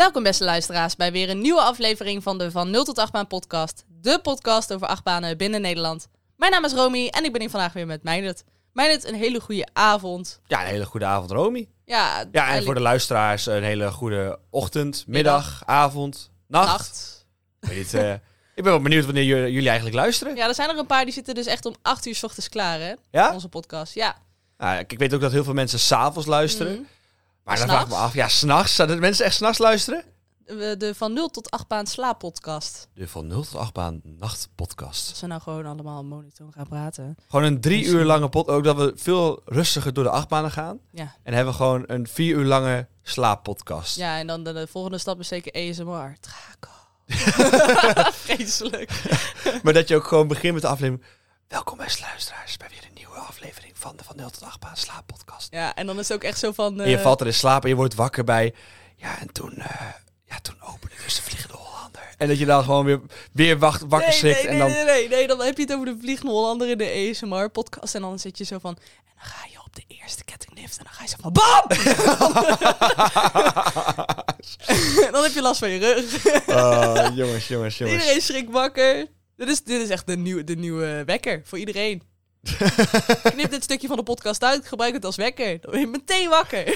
Welkom beste luisteraars bij weer een nieuwe aflevering van de Van 0 tot 8 baan podcast. De podcast over achtbanen binnen Nederland. Mijn naam is Romy en ik ben hier vandaag weer met Meijnerd. Meijnerd, een hele goede avond. Ja, een hele goede avond, Romy. Ja, en voor de luisteraars een hele goede ochtend, middag, avond, nacht. Ik weet niet, ik ben wel benieuwd wanneer jullie eigenlijk luisteren. Ja, er zijn er een paar die zitten dus echt om 8 uur 's ochtends klaar, hè? Ja? Onze podcast, ja. Ik weet ook dat heel veel mensen 's avonds luisteren. Mm. Maar dan vraag ik me af, ja, 's nachts. Zouden de mensen echt 's nachts luisteren? De Van 0 tot 8 baan slaappodcast. De Van 0 tot 8 baan nachtpodcast. Als we nou gewoon allemaal monotoon gaan praten. Gewoon een 3 uur lange podcast. Ook dat we veel rustiger door de achtbanen gaan. Ja. En hebben we gewoon een 4 uur lange slaappodcast. Ja, en dan de volgende stap is zeker ASMR. Draco. Vreselijk. Maar dat je ook gewoon begint met de aflevering. Welkom beste luisteraars bij weer een nieuwe aflevering van de Van 0 tot 8 baan slaappodcast. Ja, en dan is het ook echt zo van... En je valt er in slaap en je wordt wakker bij... Ja, en toen opende dus de Vliegende Hollander. En dat je dan gewoon weer wakker schrikt. Nee, dan heb je het over de Vliegende Hollander in de ASMR-podcast. En dan zit je zo van... En dan ga je op de eerste kettinglift en dan ga je zo van... BAM! En dan heb je last van je rug. Jongens. Iedereen schrikt wakker. Dit is echt de nieuwe wekker voor iedereen. Knip dit stukje van de podcast uit, gebruik het als wekker. Dan ben je meteen wakker.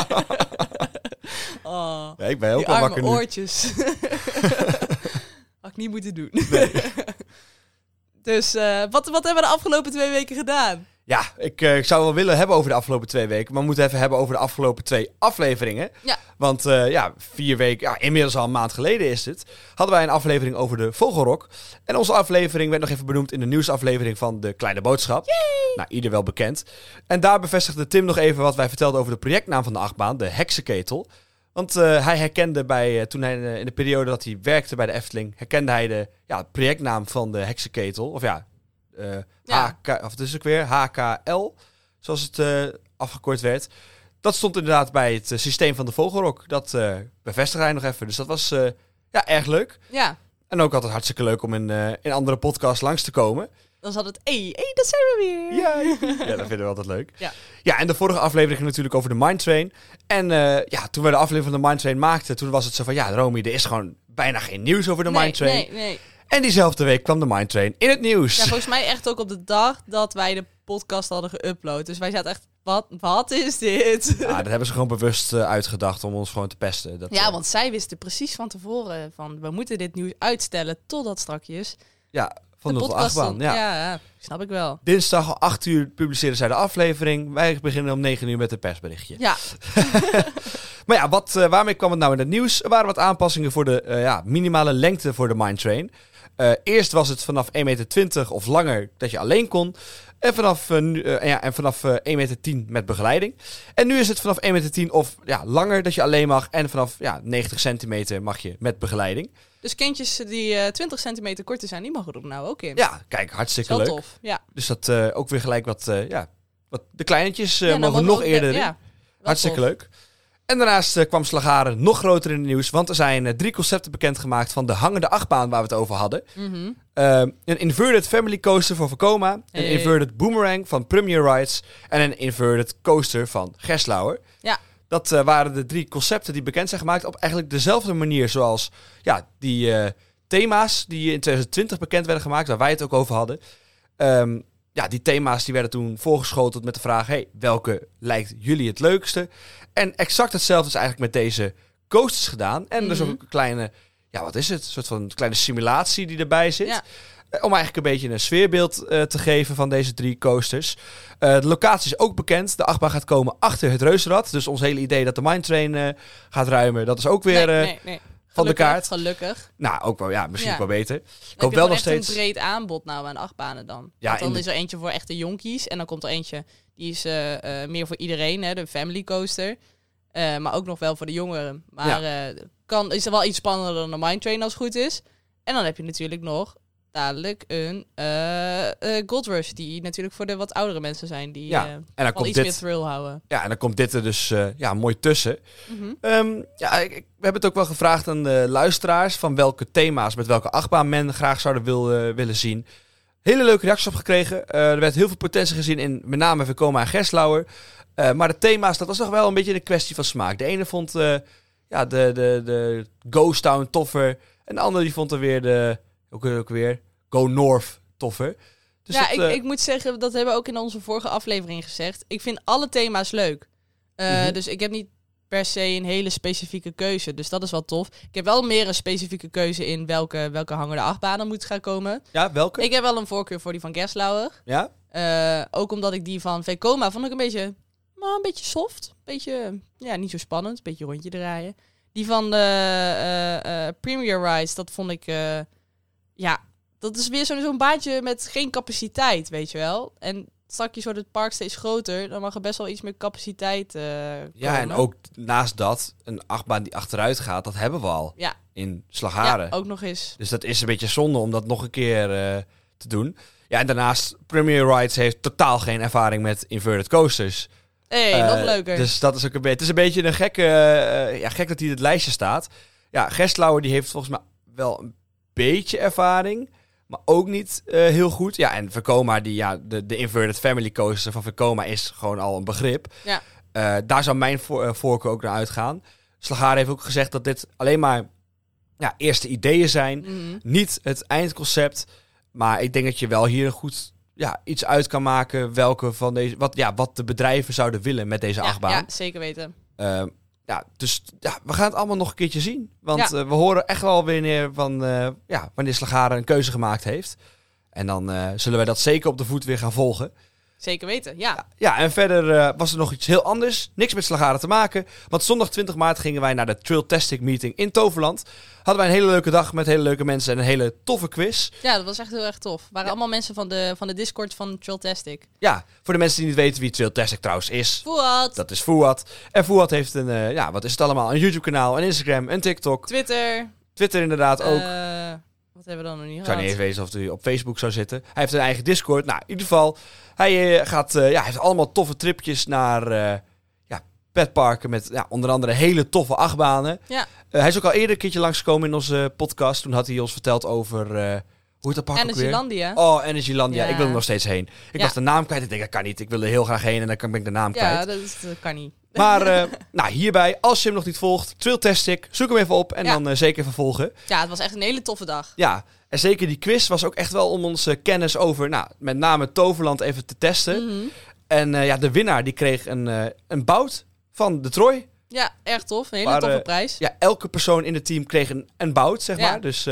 Oh, ja, ik ben ook die wel arme wakker nu. oortjes. Had ik niet moeten doen. Nee. Dus wat hebben we de afgelopen 2 weken gedaan? Ja, ik zou wel willen hebben over de afgelopen 2 weken. Maar we moeten even hebben over de afgelopen 2 afleveringen. Ja. Want 4 weken, ja, inmiddels al een maand geleden is het, hadden wij een aflevering over de Vogelrok. En onze aflevering werd nog even benoemd in de nieuwsaflevering van De Kleine Boodschap. Yay! Nou, ieder wel bekend. En daar bevestigde Tim nog even wat wij vertelden over de projectnaam van de achtbaan, de Heksenketel. Want hij herkende toen hij in de periode dat hij werkte bij de Efteling, herkende hij de projectnaam van de Heksenketel. Of het is ook weer HKL, zoals het afgekort werd. Dat stond inderdaad bij het systeem van de Vogelrok. Dat bevestigde hij nog even. Dus dat was erg leuk. Ja. En ook altijd hartstikke leuk om in andere podcasts langs te komen. Dan zat het, hey, dat zijn we weer. Ja, dat vinden we altijd leuk. Ja, En de vorige aflevering ging natuurlijk over de Mindtrain. En toen we de aflevering van de Mindtrain maakten, toen was het zo van, ja, Romy, er is gewoon bijna geen nieuws over de Mindtrain. Nee. En diezelfde week kwam de Mindtrain in het nieuws. Ja, volgens mij echt ook op de dag dat wij de podcast hadden geüpload. Dus wij zaten echt, wat is dit? Ja, dat hebben ze gewoon bewust uitgedacht om ons gewoon te pesten. Want zij wisten precies van tevoren van, we moeten dit nieuws uitstellen totdat strakjes. Ja, van de 0 tot podcast 8 baan. Ja, snap ik wel. Dinsdag om 8 uur publiceerden zij de aflevering. Wij beginnen om 9 uur met een persberichtje. Ja. Maar ja, waarmee kwam het nou in het nieuws? Er waren wat aanpassingen voor de minimale lengte voor de Mindtrain. Eerst was het vanaf 1,20 meter of langer dat je alleen kon. En vanaf 1,10 meter met begeleiding. En nu is het vanaf 1,10 meter of langer dat je alleen mag. En vanaf 90 centimeter mag je met begeleiding. Dus kindjes die 20 centimeter korter zijn, die mogen er nou ook in. Ja, kijk, hartstikke leuk. Tof, ja. Dus dat ook weer gelijk wat de kleinetjes Nou, mogen nog eerder in. Ja, hartstikke tof. Leuk. En daarnaast kwam Slagharen nog groter in het nieuws. Want er zijn 3 concepten bekendgemaakt van de hangende achtbaan waar we het over hadden. Mm-hmm. Een inverted family coaster van Vekoma. Een inverted boomerang van Premier Rides. En een inverted coaster van Gerstlauer. Ja. Dat waren de 3 concepten die bekend zijn gemaakt op eigenlijk dezelfde manier zoals die thema's die in 2020 bekend werden gemaakt. Waar wij het ook over hadden. Die thema's die werden toen voorgeschoteld met de vraag, hey, welke lijkt jullie het leukste? En exact hetzelfde is eigenlijk met deze coasters gedaan. En dus ook een kleine, een soort van kleine simulatie die erbij zit. Ja. Om eigenlijk een beetje een sfeerbeeld te geven van deze 3 coasters. De locatie is ook bekend. De achtbaan gaat komen achter het Reuzenrad. Dus ons hele idee dat de Mindtrain gaat ruimen, dat is ook weer Nee. van de kaart. Gelukkig. Nou, ook wel, misschien ook wel beter. Ik hoop wel nog echt steeds een breed aanbod nou aan achtbanen dan. Ja, Want dan is er eentje voor echte jonkies. En dan komt er eentje, die is meer voor iedereen, hè, de family coaster. Maar ook nog wel voor de jongeren. Maar is er wel iets spannender dan de Mindtrain als het goed is. En dan heb je natuurlijk nog dadelijk een Gold Rush, die natuurlijk voor de wat oudere mensen zijn. Die en dan komt iets meer thrill houden. Ja, en dan komt dit er dus mooi tussen. Mm-hmm. We hebben het ook wel gevraagd aan de luisteraars van welke thema's met welke achtbaan men graag zouden willen zien. Hele leuke reacties op gekregen. Er werd heel veel potentie gezien in met name Vekoma en Gerstlauer. Maar de thema's, dat was nog wel een beetje een kwestie van smaak. De ene vond de Ghost Town toffer. En de andere die vond er weer ook weer Go North toffer. Dus ja, ik moet zeggen, dat hebben we ook in onze vorige aflevering gezegd. Ik vind alle thema's leuk. Dus ik heb niet per se een hele specifieke keuze. Dus dat is wel tof. Ik heb wel meer een specifieke keuze in welke hangende achtbanen moet gaan komen. Ja, welke? Ik heb wel een voorkeur voor die van Gerstlauer. Ja? Ook omdat ik die van Vekoma vond ik een beetje soft. Beetje, niet zo spannend. Een beetje rondje draaien. Die van de Premier Rides, dat vond ik... dat is weer zo'n baantje met geen capaciteit, weet je wel. En straks wordt het park steeds groter. Dan mag er best wel iets meer capaciteit komen. Ja, en ook naast dat, een achtbaan die achteruit gaat, dat hebben we al. Ja. In Slagharen. Ja, ook nog eens. Dus dat is een beetje zonde om dat nog een keer te doen. Ja, en daarnaast, Premier Rides heeft totaal geen ervaring met inverted coasters. Nog leuker. Dus dat is ook het is een beetje een gekke... gek dat hij in het lijstje staat. Ja, Gerstlauer die heeft volgens mij wel een beetje ervaring, maar ook niet heel goed. Ja, en Vekoma, de inverted family coaster van Vekoma is gewoon al een begrip. Ja. Daar zou mijn voorkeur ook naar uitgaan. Slagharen heeft ook gezegd dat dit alleen maar eerste ideeën zijn. Niet het eindconcept. Maar ik denk dat je wel hier goed iets uit kan maken welke van deze, wat de bedrijven zouden willen met deze achtbaan. Ja, zeker weten. Dus we gaan het allemaal nog een keertje zien. Want we horen echt wel weer wanneer Slagharen een keuze gemaakt heeft. En dan zullen wij dat zeker op de voet weer gaan volgen. Zeker weten, ja. Ja, en verder was er nog iets heel anders. Niks met Slagharen te maken. Want zondag 20 maart gingen wij naar de Trailtastic Meeting in Toverland. Hadden wij een hele leuke dag met hele leuke mensen en een hele toffe quiz. Ja, dat was echt heel erg tof. Waren allemaal mensen van de Discord van Trailtastic. Ja, voor de mensen die niet weten wie Trailtastic trouwens is. Fouad. Dat is Fouad. En Fouad heeft wat is het allemaal? Een YouTube kanaal, een Instagram, een TikTok. Twitter inderdaad ook. Wat hebben we dan nog niet Ik gehad? zou niet eens weten of hij op Facebook zou zitten. Hij heeft een eigen Discord. Nou, in ieder geval, hij heeft allemaal toffe tripjes naar petparken met onder andere hele toffe achtbanen. Ja. Hij is ook al eerder een keertje langsgekomen in onze podcast. Toen had hij ons verteld over... hoe heet dat park ook weer? Energylandia. Oh, Energylandia. Ja. Ik wil er nog steeds heen. Ik was de naam kwijt. Ik denk, dat kan niet. Ik wil er heel graag heen en dan ben ik de naam kwijt. Ja, dat kan niet. Maar hierbij, als je hem nog niet volgt, Trailtastic, zoek hem even op en dan zeker even volgen. Ja, het was echt een hele toffe dag. Ja, en zeker die quiz was ook echt wel om onze kennis over, met name Toverland even te testen. En de winnaar die kreeg een bout van de Troy. Ja, erg tof. Een hele toffe prijs. Ja, elke persoon in het team kreeg een bout, zeg maar. Dus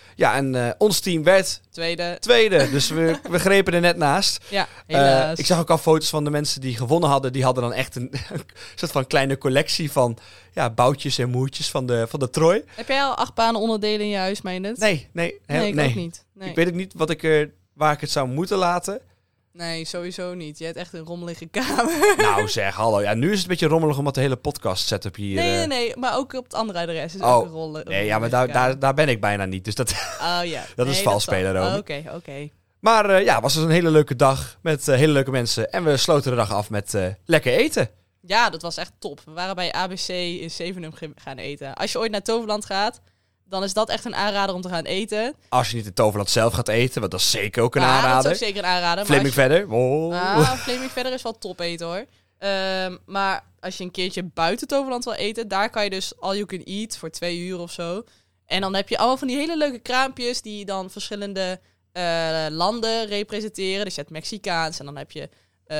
ons team werd tweede. Dus we grepen er net naast. Ja, helaas. Ik zag ook al foto's van de mensen die gewonnen hadden. Die hadden dan echt een soort van kleine collectie van boutjes en moertjes van de Troy. Heb jij al achtbanen onderdelen in je huis, meen je het? Nee. Ik ook niet. Nee. Ik weet ook niet waar ik het zou moeten laten. Nee, sowieso niet. Je hebt echt een rommelige kamer. Nou zeg, hallo. Ja, nu is het een beetje rommelig omdat de hele podcast setup hier... Nee. Maar ook op het andere adres is ook een rollen. Nee, ja, maar daar ben ik bijna niet. Dus dat, dat is vals spelen, Romy. Oké. Maar was dus een hele leuke dag met hele leuke mensen. En we sloten de dag af met lekker eten. Ja, dat was echt top. We waren bij ABC in Zevenum gaan eten. Als je ooit naar Toverland gaat, dan is dat echt een aanrader om te gaan eten. Als je niet in Toverland zelf gaat eten, want dat is zeker ook een aanrader. Dat is ook zeker een aanrader. Flaming Verder. Flaming Verder is wel top eten hoor. Maar als je een keertje buiten Toverland wil eten, daar kan je dus all you can eat voor 2 uur of zo. En dan heb je allemaal van die hele leuke kraampjes die dan verschillende landen representeren. Dus je hebt Mexicaans en dan heb je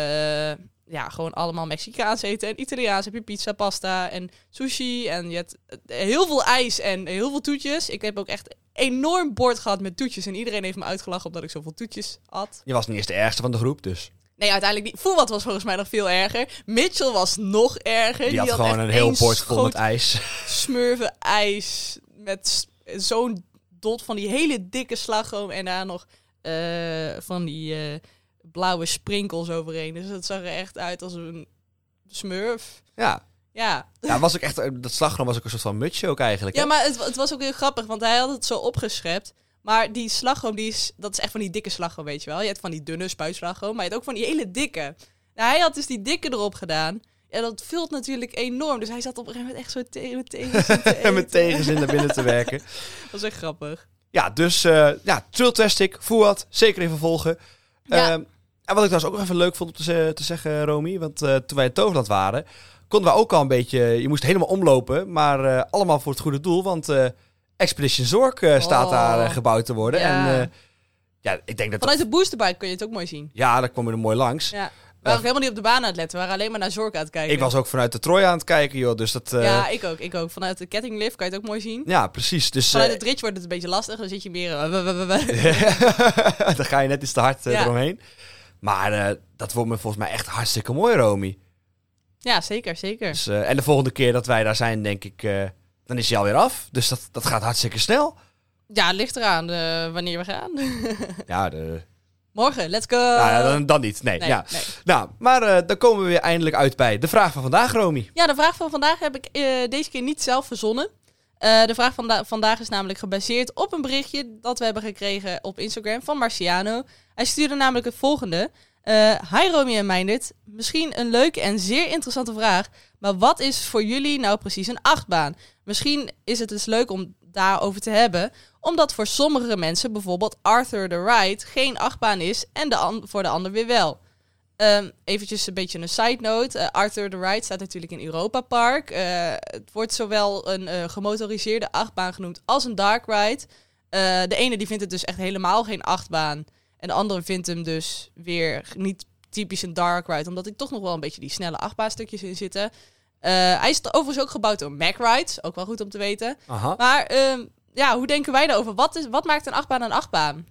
gewoon allemaal Mexicaans eten. En Italiaans heb je pizza, pasta en sushi. En je hebt heel veel ijs en heel veel toetjes. Ik heb ook echt een enorm bord gehad met toetjes. En iedereen heeft me uitgelachen omdat ik zoveel toetjes had. Je was niet eens de ergste van de groep, dus. Nee, uiteindelijk niet. Fouad was volgens mij nog veel erger. Mitchell was nog erger. Die had gewoon een heel bord vol met ijs. Smurven ijs met zo'n dot van die hele dikke slagroom. En daar nog van die blauwe sprinkels overheen. Dus dat zag er echt uit als een smurf. Ja. Ja, was ook echt, dat slagroom was ook een soort van mutsje ook eigenlijk. Ja, hè? maar het was ook heel grappig, want hij had het zo opgeschept. Maar die slagroom, dat is echt van die dikke slagroom, weet je wel. Je hebt van die dunne spuitslagroom, maar je hebt ook van die hele dikke. Nou, hij had dus die dikke erop gedaan. En dat vult natuurlijk enorm. Dus hij zat op een gegeven moment echt zo tegen En met tegenzin naar binnen te werken. Dat was echt grappig. Ja, dus Trailtastic, Fouad, zeker even volgen. Ja. En wat ik trouwens ook nog even leuk vond om te zeggen, Romy. Want toen wij in Toverland waren, konden we ook al een beetje... Je moest helemaal omlopen, maar allemaal voor het goede doel. Want Expedition Zork staat daar gebouwd te worden. Ja. En ik denk dat... Vanuit de boosterbike kun je het ook mooi zien. Ja, daar kwam je er mooi langs. Ja. We waren ook helemaal niet op de baan aan het letten. We waren alleen maar naar Zork aan het kijken. Ik was ook vanuit de Troy aan het kijken, joh. Dus dat... Ja, ik ook. Vanuit de kettinglift kan je het ook mooi zien. Ja, precies. Dus, vanuit het ritje wordt het een beetje lastig. Dan zit je meer... Dan ga je net iets te hard eromheen. Maar dat wordt me volgens mij echt hartstikke mooi, Romy. Ja, zeker. Dus, en de volgende keer dat wij daar zijn, denk ik... dan is hij alweer af. Dus dat gaat hartstikke snel. Ja, het ligt eraan wanneer we gaan. Ja, Morgen, let's go! Nou, dan niet. Nee. Nou, maar dan komen we weer eindelijk uit bij de vraag van vandaag, Romy. Ja, de vraag van vandaag heb ik deze keer niet zelf verzonnen. De vraag van vandaag is namelijk gebaseerd op een berichtje dat we hebben gekregen op Instagram van Marciano. Hij stuurde namelijk het volgende. Hi Romy en Meindert. Misschien een leuke en zeer interessante vraag. Maar wat is voor jullie nou precies een achtbaan? Misschien is het dus leuk om daarover te hebben. Omdat voor sommige mensen bijvoorbeeld Arthur the Ride geen achtbaan is en voor de ander weer wel. Eventjes een beetje een side note. Arthur the Ride staat natuurlijk in Europa Park. Het wordt zowel een gemotoriseerde achtbaan genoemd als een dark ride. De ene die vindt het dus echt helemaal geen achtbaan. En de andere vindt hem dus weer niet typisch een dark ride. Omdat er toch nog wel een beetje die snelle achtbaanstukjes in zitten. Hij is overigens ook gebouwd door Mack Rides. Ook wel goed om te weten. Aha. Maar hoe denken wij daarover? Wat maakt een achtbaan een achtbaan?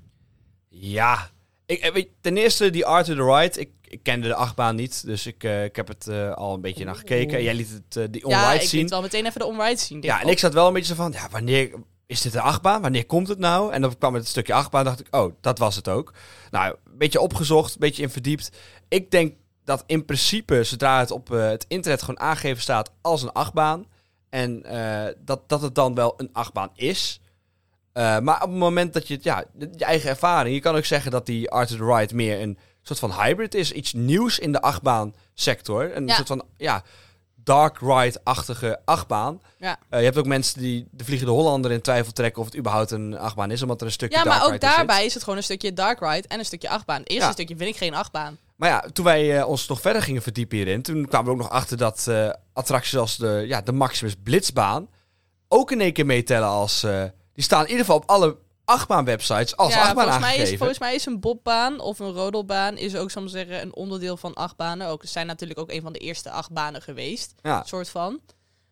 Ja, ten eerste die Arthur the Ride. Ik kende de achtbaan niet, dus ik heb het al een beetje naar gekeken. Jij liet het die on-ride zien. Ja, ik liet wel meteen even de on-ride zien. Ja, en ik zat wel een beetje zo van, wanneer is dit een achtbaan? Wanneer komt het nou? En dan kwam het stukje achtbaan, dacht ik, dat was het ook. Nou, een beetje opgezocht, een beetje in verdiept. Ik denk dat in principe, zodra het op het internet gewoon aangegeven staat als een achtbaan, en dat het dan wel een achtbaan is. Maar op het moment dat je je eigen ervaring, je kan ook zeggen dat die Arthur the Ride meer een soort van hybrid is. Iets nieuws in de achtbaansector. Een soort van, dark ride-achtige achtbaan. Ja. Je hebt ook mensen die de Vliegende Hollander in twijfel trekken of het überhaupt een achtbaan is, omdat er een stukje dark ride is. Ja, maar ook daarbij is het gewoon een stukje dark ride en een stukje achtbaan. Het eerste stukje vind ik geen achtbaan. Maar ja, toen wij ons nog verder gingen verdiepen hierin, toen kwamen we ook nog achter dat attracties als de Maximus Blitzbaan ook in één keer meetellen als... die staan in ieder geval op alle achtbaan-websites als achtbaan aangegeven. Volgens mij is een bobbaan of een rodelbaan is ook, zal ik maar zeggen, een onderdeel van achtbanen. Ook zijn natuurlijk ook een van de eerste achtbanen geweest. Ja. Soort van.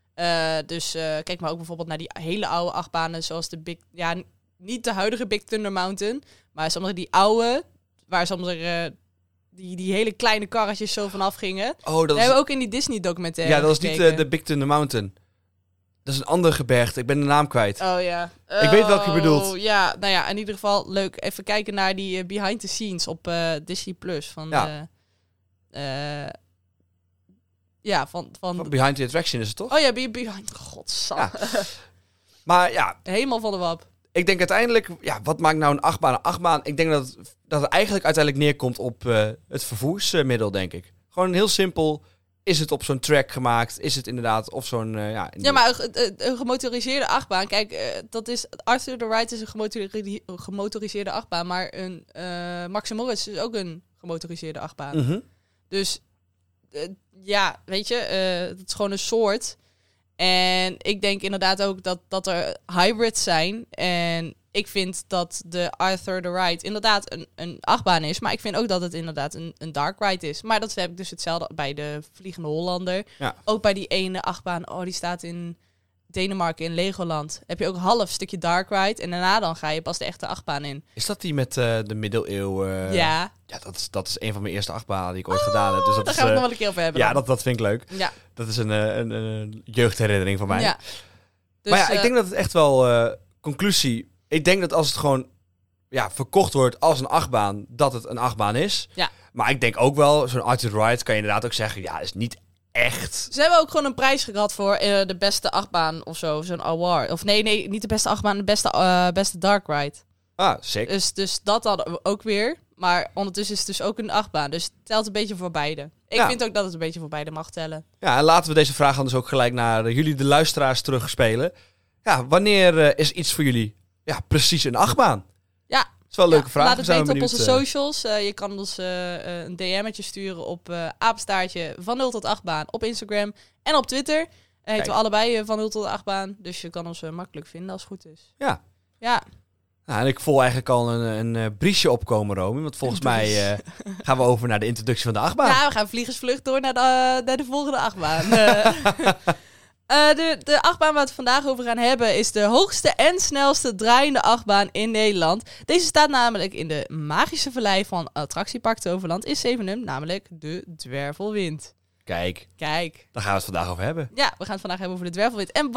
Kijk maar ook bijvoorbeeld naar die hele oude achtbanen, zoals de Big... Ja, niet de huidige Big Thunder Mountain, maar soms die oude, waar soms die hele kleine karretjes zo vanaf gingen. Oh, dat hebben we ook in die Disney-documentaire. Ja, dat is niet de Big Thunder Mountain. Dat is een ander gebergte. Ik ben de naam kwijt. Oh ja. Ik weet welke je bedoelt. Ja, nou ja, in ieder geval leuk. Even kijken naar die behind the scenes op Disney Plus. Van Behind the Attraction is het toch? Oh ja, behind. Godsam. Ja. Maar ja. Helemaal van de wap. Ik denk uiteindelijk, wat maakt nou een achtbaan een achtbaan? Ik denk dat het eigenlijk uiteindelijk neerkomt op het vervoersmiddel, denk ik. Gewoon heel simpel. Is het op zo'n track gemaakt? Is het inderdaad of zo'n... maar een gemotoriseerde achtbaan... Kijk, dat is... Arthur the Ride is een gemotoriseerde achtbaan. Maar een Max & Moritz is ook een gemotoriseerde achtbaan. Mm-hmm. Dus weet je... het is gewoon een soort. En ik denk inderdaad ook dat er hybrids zijn. En ik vind dat de Arthur the Ride inderdaad een achtbaan is. Maar ik vind ook dat het inderdaad een dark ride is. Maar dat heb ik dus hetzelfde bij de Vliegende Hollander. Ja. Ook bij die ene achtbaan. Die staat in Denemarken in Legoland. Heb je ook een half stukje dark ride. En daarna dan ga je pas de echte achtbaan in. Is dat die met de middeleeuwen? Ja. Ja, dat is een van mijn eerste achtbanen die ik ooit gedaan heb. Dus daar gaan we het nog wel een keer over hebben. Ja, dat vind ik leuk. Ja. Dat is een jeugdherinnering van mij. Ja. Dus, maar ik denk dat het echt wel... conclusie... Ik denk dat als het gewoon verkocht wordt als een achtbaan, dat het een achtbaan is. Ja. Maar ik denk ook wel, zo'n Arthur Ride kan je inderdaad ook zeggen, is niet echt... Ze hebben ook gewoon een prijs gehad voor de beste achtbaan of zo, zo'n award. Of nee, niet de beste achtbaan, de beste dark ride. Ah, sick. Dus dat hadden we ook weer. Maar ondertussen is het dus ook een achtbaan. Dus het telt een beetje voor beide. Ik vind ook dat het een beetje voor beide mag tellen. Ja, en laten we deze vraag dan dus ook gelijk naar jullie, de luisteraars, terugspelen. Ja, wanneer is iets voor jullie... Ja, precies een achtbaan. Ja, is wel een leuke vraag. Laat het Zijn we weten op onze benieuwd, socials. Je kan ons een DM'tje sturen op apenstaartje van 0 tot 8 baan op Instagram en op Twitter. Heten we allebei van 0 tot 8 baan. Dus je kan ons makkelijk vinden als het goed is. Ja. Ja. Nou, en ik voel eigenlijk al een briesje opkomen, Romy. Want volgens mij gaan we over naar de introductie van de achtbaan. Ja, we gaan vliegensvlucht door naar de volgende achtbaan. De achtbaan waar we het vandaag over gaan hebben is de hoogste en snelste draaiende achtbaan in Nederland. Deze staat namelijk in de magische vallei van attractiepark Toverland in Zevenum, namelijk de Dwervelwind. Kijk, daar gaan we het vandaag over hebben. Ja, we gaan het vandaag hebben over de Dwervelwind. En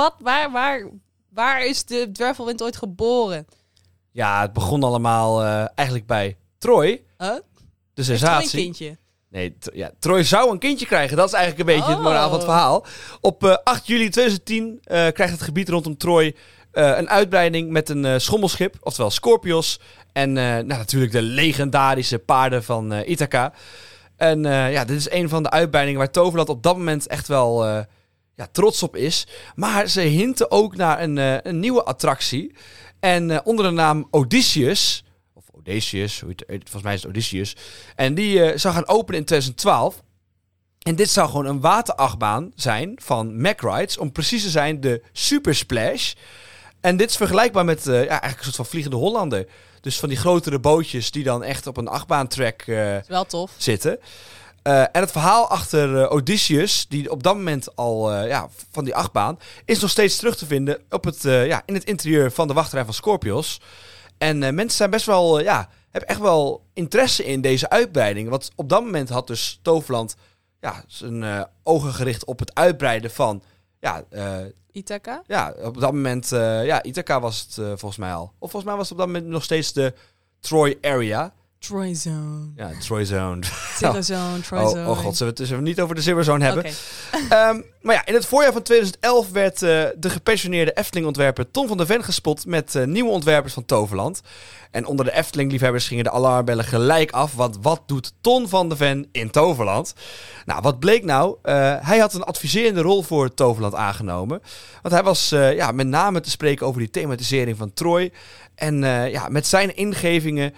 waar is de Dwervelwind ooit geboren? Ja, het begon allemaal eigenlijk bij Troy. De sensatie. Is Troy een kindje? Nee, Troy zou een kindje krijgen. Dat is eigenlijk een beetje het moraal van het verhaal. Op 8 juli 2010 krijgt het gebied rondom Troy een uitbreiding met een schommelschip, oftewel Scorpios. En natuurlijk de legendarische paarden van Ithaca. En dit is een van de uitbreidingen waar Toverland op dat moment echt wel trots op is. Maar ze hinten ook naar een nieuwe attractie. En onder de naam Odysseus, of Odysseus, volgens mij is het Odysseus. En die zou gaan openen in 2012. En dit zou gewoon een waterachtbaan zijn van Mack Rides. Om precies te zijn de Super Splash. En dit is vergelijkbaar met eigenlijk een soort van Vliegende Hollander. Dus van die grotere bootjes die dan echt op een achtbaantrack wel tof. Zitten. En het verhaal achter Odysseus, die op dat moment al van die achtbaan, is nog steeds terug te vinden op in het interieur van de wachtrij van Scorpios. En mensen zijn best wel, hebben echt wel interesse in deze uitbreiding. Want op dat moment had dus Toverland zijn ogen gericht op het uitbreiden van Ithaca? Ja, op dat moment, Ithaca was het volgens mij al. Of volgens mij was het op dat moment nog steeds de Troy area. Troy Zone. Ja, Troy Zone. Zero Zone, Troy Zone. Oh god, zullen we het niet over de Zero Zone hebben? Okay. Maar ja, in het voorjaar van 2011 werd de gepensioneerde Efteling-ontwerper Ton van der Ven gespot met nieuwe ontwerpers van Toverland. En onder de Efteling-liefhebbers gingen de alarmbellen gelijk af. Want wat doet Ton van der Ven in Toverland? Nou, wat bleek nou? Hij had een adviserende rol voor Toverland aangenomen. Want hij was met name te spreken over die thematisering van Troy. En met zijn ingevingen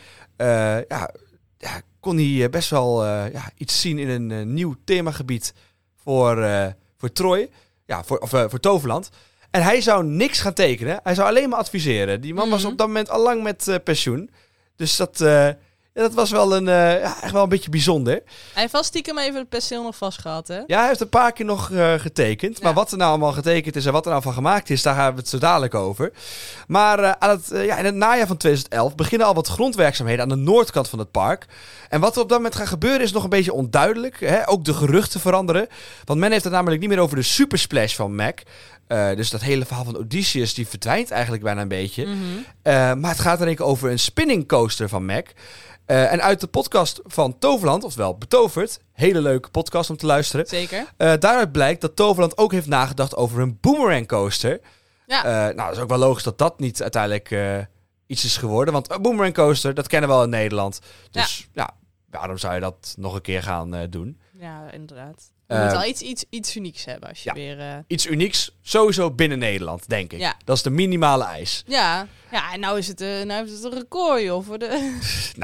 kon hij best wel iets zien in een nieuw themagebied voor Troy. Ja, voor Toverland. En hij zou niks gaan tekenen. Hij zou alleen maar adviseren. Die man was op dat moment al lang met pensioen. Dus dat was wel echt wel een beetje bijzonder. Hij heeft vast stiekem even het perceel nog vast gehad, hè? Ja, hij heeft een paar keer nog getekend. Ja. Maar wat er nou allemaal getekend is en wat er nou van gemaakt is, daar hebben we het zo dadelijk over. Maar in het najaar van 2011 beginnen al wat grondwerkzaamheden aan de noordkant van het park. En wat er op dat moment gaat gebeuren is nog een beetje onduidelijk. Hè? Ook de geruchten veranderen. Want men heeft het namelijk niet meer over de Super Splash van Mack. Dus dat hele verhaal van Odysseus, die verdwijnt eigenlijk bijna een beetje. Mm-hmm. Maar het gaat er denk ik over een spinning coaster van Mack. En uit de podcast van Toverland, oftewel Betoverd, hele leuke podcast om te luisteren. Zeker. Daaruit blijkt dat Toverland ook heeft nagedacht over een boomerang coaster. Ja. Dat is ook wel logisch dat dat niet uiteindelijk iets is geworden. Want een boomerang coaster, dat kennen we wel in Nederland. Dus waarom zou je dat nog een keer gaan doen? Ja, inderdaad. Je moet wel iets unieks hebben als je weer... Iets unieks, sowieso binnen Nederland, denk ik. Ja. Dat is de minimale eis. Ja, en nou is het een record, joh. Voor de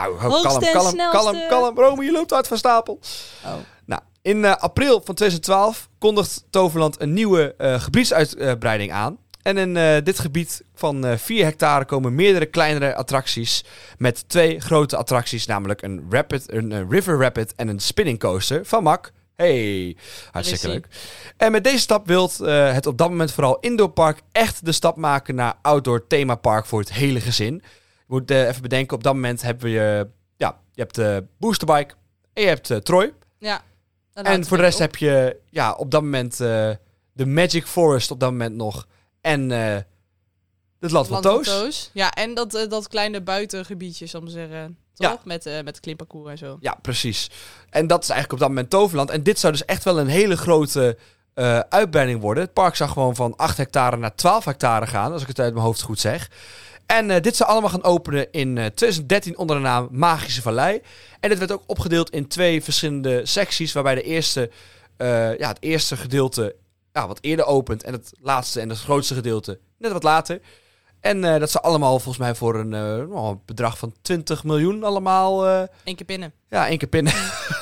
kalm. Rome, je loopt uit van stapel. Oh. Nou, in april van 2012 kondigt Toverland een nieuwe gebiedsuitbreiding aan. En in dit gebied van 4 hectare komen meerdere kleinere attracties met 2 grote attracties, namelijk een River Rapid en een spinning coaster van Mack. Hey, hartstikke leuk. En met deze stap wilt het op dat moment vooral indoorpark echt de stap maken naar outdoor themapark voor het hele gezin. Je moet even bedenken, op dat moment hebben je hebt de Boosterbike en je hebt Troy. Ja. En voor de rest heb je op dat moment de Magic Forest op dat moment nog. En het Land van Toos. Ja, en dat kleine buitengebiedje, zal ik maar zeggen. Toch? Ja. Met klimparcours en zo. Ja, precies. En dat is eigenlijk op dat moment Toverland. En dit zou dus echt wel een hele grote uitbreiding worden. Het park zou gewoon van 8 hectare naar 12 hectare gaan, als ik het uit mijn hoofd goed zeg. En dit zou allemaal gaan openen in 2013 onder de naam Magische Vallei. En dit werd ook opgedeeld in 2 verschillende secties, waarbij het eerste gedeelte wat eerder opent en het laatste en het grootste gedeelte net wat later. En dat ze allemaal volgens mij voor een bedrag van 20 miljoen allemaal... 1 keer pinnen. Ja, 1 keer pinnen.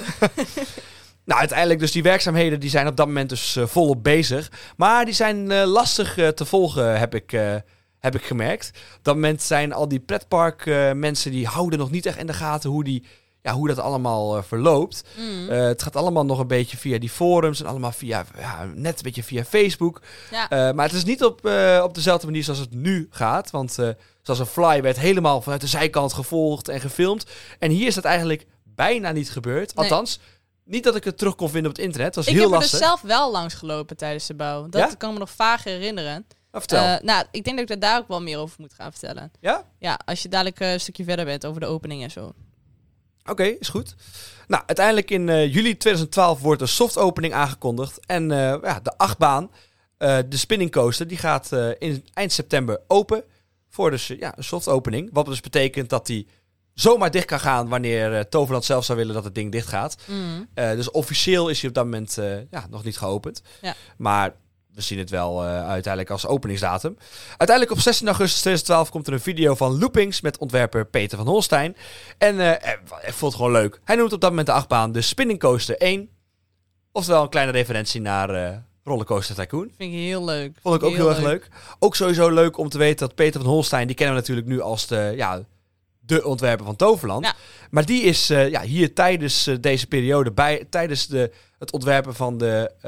Nou, uiteindelijk dus die werkzaamheden die zijn op dat moment dus volop bezig. Maar die zijn lastig te volgen, heb ik gemerkt. Op dat moment zijn al die pretpark mensen die houden nog niet echt in de gaten hoe dat allemaal verloopt. Het gaat allemaal nog een beetje via die forums en allemaal net een beetje via Facebook. Ja. Maar het is niet op dezelfde manier zoals het nu gaat. Want zoals een fly werd helemaal vanuit de zijkant gevolgd en gefilmd. En hier is dat eigenlijk bijna niet gebeurd. Nee. Althans, niet dat ik het terug kon vinden op het internet. Dat was Ik heel heb lastig. er dus zelf wel langs gelopen tijdens de bouw. Dat kan me nog vaag herinneren. Vertel. Ik denk dat ik daar ook wel meer over moet gaan vertellen. Ja? Ja, als je dadelijk een stukje verder bent over de opening en zo. Oké, is goed. Nou, uiteindelijk in juli 2012 wordt de soft opening aangekondigd. En de achtbaan, de spinning coaster, die gaat in eind september open. Voor dus een soft opening. Wat dus betekent dat die zomaar dicht kan gaan wanneer Toverland zelf zou willen dat het ding dicht gaat. Dus officieel is hij op dat moment nog niet geopend. Ja. Maar we zien het wel uiteindelijk als openingsdatum. Uiteindelijk op 16 augustus 2012 komt er een video van Loopings met ontwerper Peter van Holstein. En ik vond het gewoon leuk. Hij noemt op dat moment de achtbaan de Spinning Coaster 1. Oftewel een kleine referentie naar Rollercoaster Tycoon. Vind ik heel leuk. Vond ik ook heel erg leuk. Ook sowieso leuk om te weten dat Peter van Holstein, die kennen we natuurlijk nu als de ontwerper van Toverland. Ja. Maar die is hier tijdens deze periode, tijdens het ontwerpen van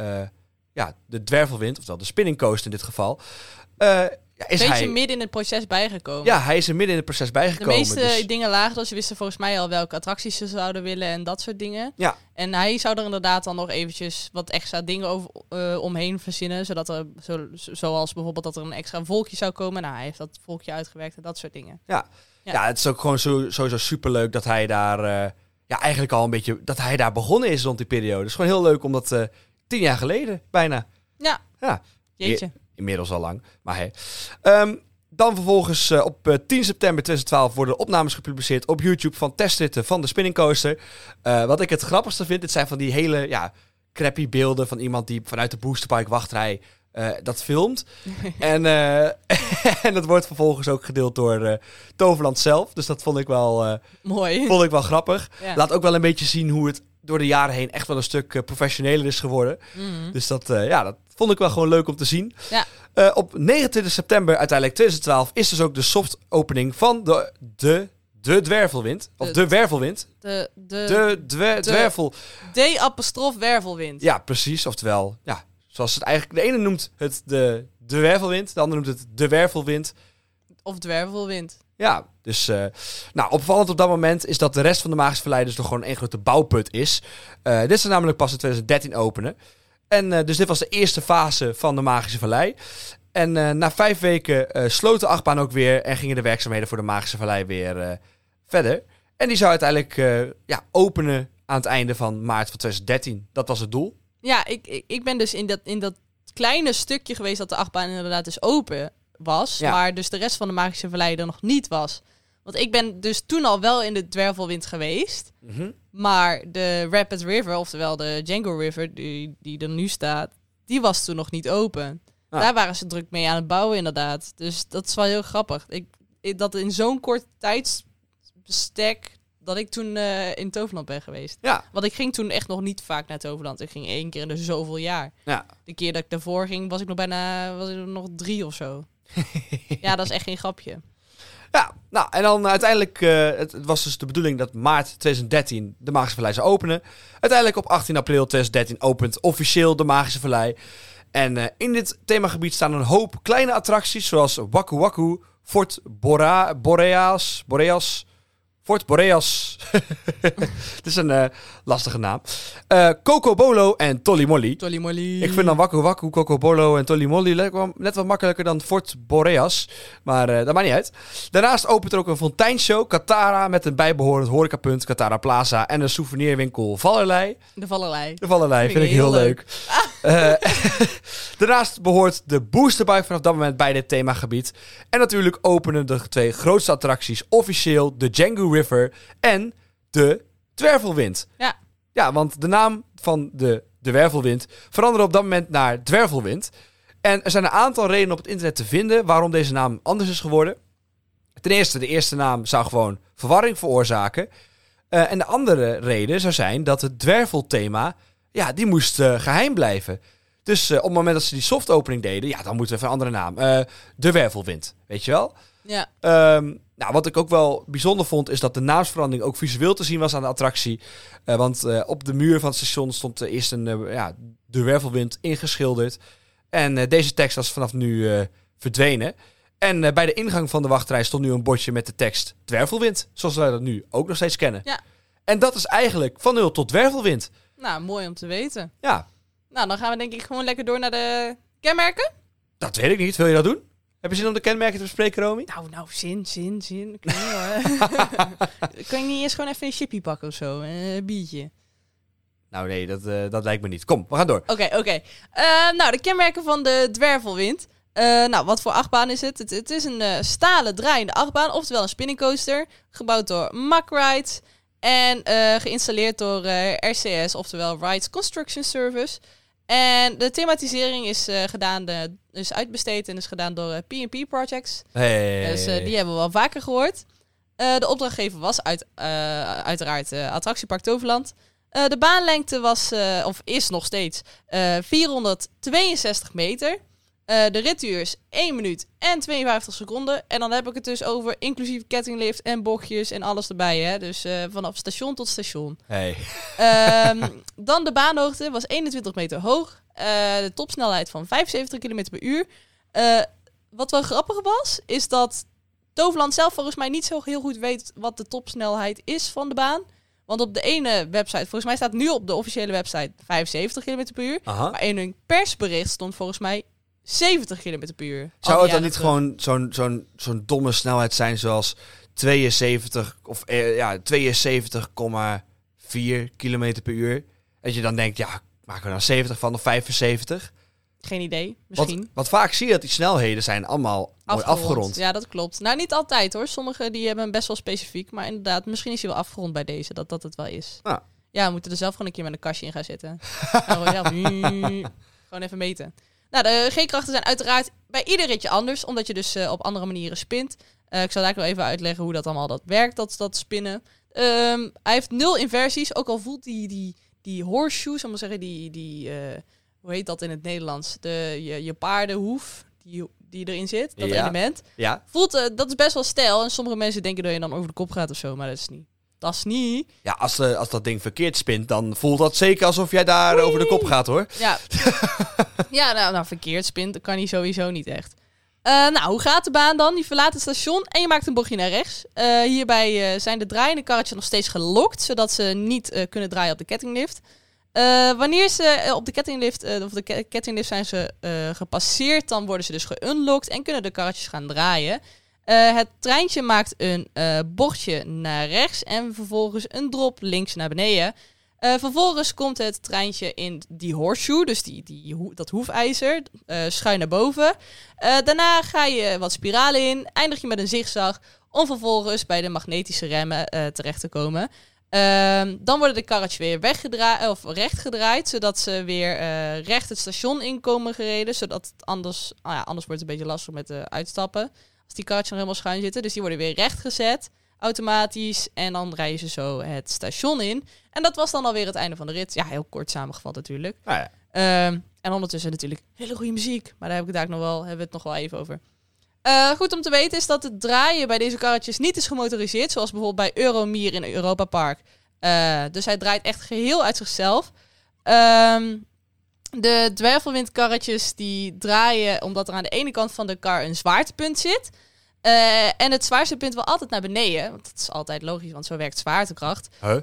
de Dwervelwind, oftewel de Spinning Coaster in dit geval, is hij midden in het proces bijgekomen. Ja, hij is er midden in het proces bijgekomen. De meeste dingen lagen, dus ze wisten volgens mij al welke attracties ze zouden willen en dat soort dingen. Ja. En hij zou er inderdaad dan nog eventjes wat extra dingen omheen verzinnen, zodat er, zoals bijvoorbeeld dat er een extra volkje zou komen. Nou, hij heeft dat volkje uitgewerkt en dat soort dingen. Ja, het is ook gewoon sowieso superleuk dat hij daar eigenlijk al een beetje, dat hij daar begonnen is rond die periode. Het is gewoon heel leuk, omdat 10 jaar geleden bijna. Ja. Jeetje. Inmiddels al lang, maar hey. Dan vervolgens op 10 september 2012 worden opnames gepubliceerd op YouTube van testritten van de Spinning Coaster. Wat ik het grappigste vind, dit zijn van die hele crappy beelden van iemand die vanuit de Boosterpark wachtrij dat filmt. En dat wordt vervolgens ook gedeeld door Toverland zelf. Dus dat vond ik wel mooi. Vond ik wel grappig. Ja. Laat ook wel een beetje zien hoe het door de jaren heen echt wel een stuk professioneler is geworden. Dus dat vond ik wel gewoon leuk om te zien. Ja. Op 29 september uiteindelijk 2012 is dus ook de soft opening van de Dwervelwind. Of de Wervelwind. Dwervel. D-wervelwind. Ja, precies. Oftewel, zoals het eigenlijk... De ene noemt het de Wervelwind. De andere noemt het de Wervelwind. Of Dwervelwind. Ja, dus opvallend op dat moment is dat de rest van de Magische Vallei dus nog gewoon één grote bouwput is. Dit zou namelijk pas in 2013 openen. En dus dit was de eerste fase van de Magische Vallei. En na 5 weken sloot de achtbaan ook weer en gingen de werkzaamheden voor de Magische Vallei weer verder. En die zou uiteindelijk openen aan het einde van maart van 2013. Dat was het doel. Ja, ik ben dus in dat kleine stukje geweest dat de achtbaan inderdaad dus open was. Ja. Maar dus de rest van de Magische Vallei er nog niet was. Want ik ben dus toen al wel in de Dwervelwind geweest. Mm-hmm. Maar de Rapid River, oftewel de Django River, die er nu staat, die was toen nog niet open. Ah. Daar waren ze druk mee aan het bouwen inderdaad. Dus dat is wel heel grappig. Dat in zo'n kort tijdsbestek dat ik toen in Toverland ben geweest. Ja. Want ik ging toen echt nog niet vaak naar Toverland. Ik ging 1 keer in de zoveel jaar. Ja. De keer dat ik daarvoor ging, was ik nog 3 of zo. Ja, dat is echt geen grapje. Ja, nou, en dan uiteindelijk, het was dus de bedoeling dat maart 2013 de Magische Vallei zou openen. Uiteindelijk op 18 april 2013 opent officieel de Magische Vallei. En in dit themagebied staan een hoop kleine attracties, zoals Waku Waku, Fort Boreas. Fort Boreas. Het is een lastige naam. Coco Bolo en Tolly Molly. Tolly Molly. Ik vind dan Waku Waku, Coco Bolo en Tolly Molly net wat makkelijker dan Fort Boreas. Maar dat maakt niet uit. Daarnaast opent er ook een fonteinshow, Katara, met een bijbehorend horecapunt, Katara Plaza, en een souvenirwinkel Vallerlei. De Vallerlei. De Vallerlei, vind ik heel leuk. Daarnaast behoort de Boosterpark vanaf dat moment bij dit themagebied. En natuurlijk openen de 2 grootste attracties officieel de Django River en de Dwervelwind. Ja. Ja, want de naam van de Wervelwind veranderde op dat moment naar Dwervelwind. En er zijn een aantal redenen op het internet te vinden waarom deze naam anders is geworden. Ten eerste, de eerste naam zou gewoon verwarring veroorzaken. En de andere reden zou zijn dat het dwervelthema, die moest geheim blijven. Dus op het moment dat ze die soft opening deden, dan moeten we even een andere naam. De Wervelwind, weet je wel? Ja. Wat ik ook wel bijzonder vond, is dat de naamsverandering ook visueel te zien was aan de attractie. Want op de muur van het station stond eerst de Wervelwind ingeschilderd. En deze tekst was vanaf nu verdwenen. En bij de ingang van de wachtrij stond nu een bordje met de tekst Dwervelwind. Zoals wij dat nu ook nog steeds kennen. Ja. En dat is eigenlijk van 0 tot Dwervelwind. Nou, mooi om te weten. Ja. Nou, dan gaan we denk ik gewoon lekker door naar de kenmerken. Dat weet ik niet. Wil je dat doen? Heb je zin om de kenmerken te bespreken, Romy? Nou, zin. Ik weet niet hoor. Kan je niet eerst gewoon even een chippy pakken of zo? Een biertje. Nou nee, dat lijkt me niet. Kom, we gaan door. Oké. De kenmerken van de Dwervelwind. Wat voor achtbaan is het? Het is een stalen draaiende achtbaan, oftewel een spinning coaster. Gebouwd door Mack Rides en geïnstalleerd door RCS, oftewel Rides Construction Service. En de thematisering is uitbesteed en is gedaan door P&P Projects. Hey. Dus die hebben we wel vaker gehoord. De opdrachtgever was uiteraard Attractiepark Toverland. De baanlengte is nog steeds 462 meter. De ritduur is 1 minuut en 52 seconden. En dan heb ik het dus over inclusief kettinglift en bochtjes en alles erbij. Hè? Dus vanaf station tot station. Hey. Dan de baanhoogte was 21 meter hoog. De topsnelheid van 75 km per uur. Wat wel grappig was, is dat Toverland zelf volgens mij niet zo heel goed weet wat de topsnelheid is van de baan. Want op de ene website, volgens mij staat nu op de officiële website 75 km per uur. Aha. Maar in een persbericht stond volgens mij 70 km per uur. Zou het dan niet gewoon zo'n domme snelheid zijn zoals 72 of 72,4 km per uur? Dat je dan denkt, maken we dan 70 van of 75? Geen idee, misschien. Want vaak zie je dat die snelheden zijn allemaal mooi afgerond. Ja, dat klopt. Nou, niet altijd hoor. Sommigen die hebben hem best wel specifiek. Maar inderdaad, misschien is hij wel afgerond bij deze. Dat het wel is. Ah. Ja, we moeten er zelf gewoon een keer met een kastje in gaan zitten. Gewoon even meten. Nou, de G-krachten zijn uiteraard bij ieder ritje anders. Omdat je dus op andere manieren spint. Ik zal daar nog even uitleggen hoe dat allemaal werkt, dat spinnen. Hij heeft 0 inversies. Ook al voelt die horseshoe, zal ik maar zeggen, hoe heet dat in het Nederlands? Je paardenhoef die erin zit, dat element. Ja. Voelt, dat is best wel stijl. En sommige mensen denken dat je dan over de kop gaat of zo, maar dat is niet. Dat is niet. Ja, als dat ding verkeerd spint, dan voelt dat zeker alsof jij daar over de kop gaat, hoor. Ja, nou, verkeerd spint, dat kan hij sowieso niet echt. Hoe gaat de baan dan? Je verlaat het station en je maakt een bochtje naar rechts. Hierbij zijn de draaiende karretjes nog steeds gelokt, zodat ze niet kunnen draaien op de kettinglift. Wanneer ze op de kettinglift, of de kettinglift zijn ze gepasseerd, dan worden ze dus geunlocked en kunnen de karretjes gaan draaien. Het treintje maakt een bochtje naar rechts en vervolgens een drop links naar beneden. Vervolgens komt het treintje in die horseshoe, dus dat hoefijzer, schuin naar boven. Daarna ga je wat spiralen in, eindig je met een zigzag om vervolgens bij de magnetische remmen terecht te komen. Dan worden de karretjes weer recht gedraaid, zodat ze weer recht het station in komen gereden. Zodat anders wordt het een beetje lastig met uitstappen. Als die karretjes nog helemaal schuin zitten. Dus die worden weer recht gezet, automatisch. En dan rijden ze zo het station in. En dat was dan alweer het einde van de rit. Ja, heel kort samengevat natuurlijk. Ah, ja. En ondertussen natuurlijk hele goede muziek. Maar daar hebben we het nog wel even over. Goed om te weten is dat het draaien bij deze karretjes niet is gemotoriseerd. Zoals bijvoorbeeld bij Euromir in Europa Park. Dus hij draait echt geheel uit zichzelf. De dwervelwindkarretjes die draaien omdat er aan de ene kant van de kar een zwaartepunt zit. En het zwaarste punt wil altijd naar beneden. Want dat is altijd logisch, want zo werkt zwaartekracht.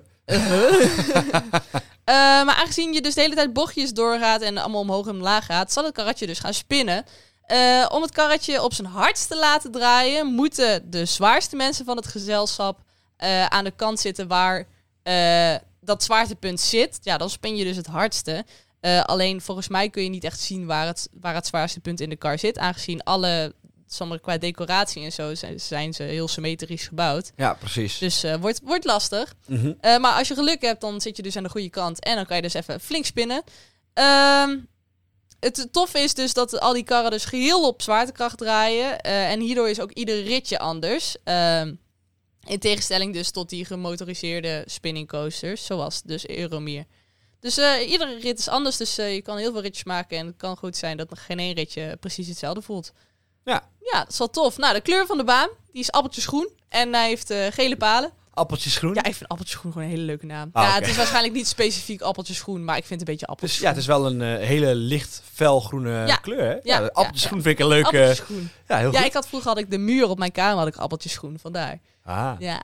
Maar aangezien je dus de hele tijd bochtjes doorgaat en allemaal omhoog en omlaag gaat, zal het karretje dus gaan spinnen. Om het karretje op zijn hardst te laten draaien, moeten de zwaarste mensen van het gezelschap aan de kant zitten waar dat zwaartepunt zit. Ja, dan spin je dus het hardste. Alleen volgens mij kun je niet echt zien waar het zwaarste punt in de kar zit. Aangezien alle, qua decoratie en zo, zijn ze heel symmetrisch gebouwd. Ja, precies. Dus wordt lastig. Mm-hmm. Maar als je geluk hebt, dan zit je dus aan de goede kant. En dan kan je dus even flink spinnen. het toffe is dus dat al die karren dus geheel op zwaartekracht draaien. En hierdoor is ook ieder ritje anders. In tegenstelling dus tot die gemotoriseerde spinning coasters, zoals dus Euromir. Dus iedere rit is anders, dus je kan heel veel ritjes maken. En het kan goed zijn dat nog geen één ritje precies hetzelfde voelt. Ja. Ja, dat is wel tof. Nou, de kleur van de baan, die is appeltjesgroen. En hij heeft gele palen. Appeltjesgroen? Ja, ik vind appeltjesgroen gewoon een hele leuke naam. Ah, ja, oké. Het is waarschijnlijk niet specifiek appeltjesgroen, maar ik vind het een beetje Dus appeltjesgroen. ja, het is wel een hele licht felgroene kleur, hè? Ja, de appeltjesgroen vind ik een leuke... Appeltjesgroen. Ja, heel goed. Vroeger had ik de muur op mijn kamer, had ik appeltjesgroen, vandaar. Ah, Ja.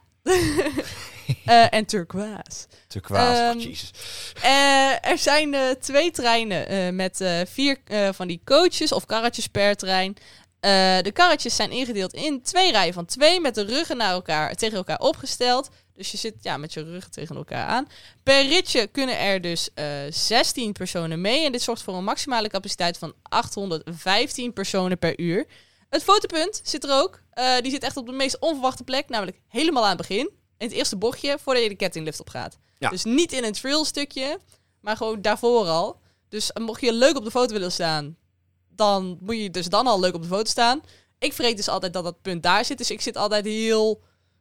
En turquoise. turquoise. Jezus. Er zijn 2 treinen met 4 van die coaches of karretjes per trein. De karretjes zijn ingedeeld in 2 rijen van 2 met de ruggen tegen elkaar opgesteld. Dus je zit met je ruggen tegen elkaar aan. Per ritje kunnen er dus 16 personen mee. En dit zorgt voor een maximale capaciteit van 815 personen per uur. Het fotopunt zit er ook. Die zit echt op de meest onverwachte plek. Namelijk helemaal aan het begin. In het eerste bochtje voordat je de kettinglift op gaat. Ja. Dus niet in een trail stukje. Maar gewoon daarvoor al. Dus mocht je leuk op de foto willen staan. Dan moet je dus dan al leuk op de foto staan. Ik vergeet dus altijd dat dat punt daar zit. Dus ik zit altijd heel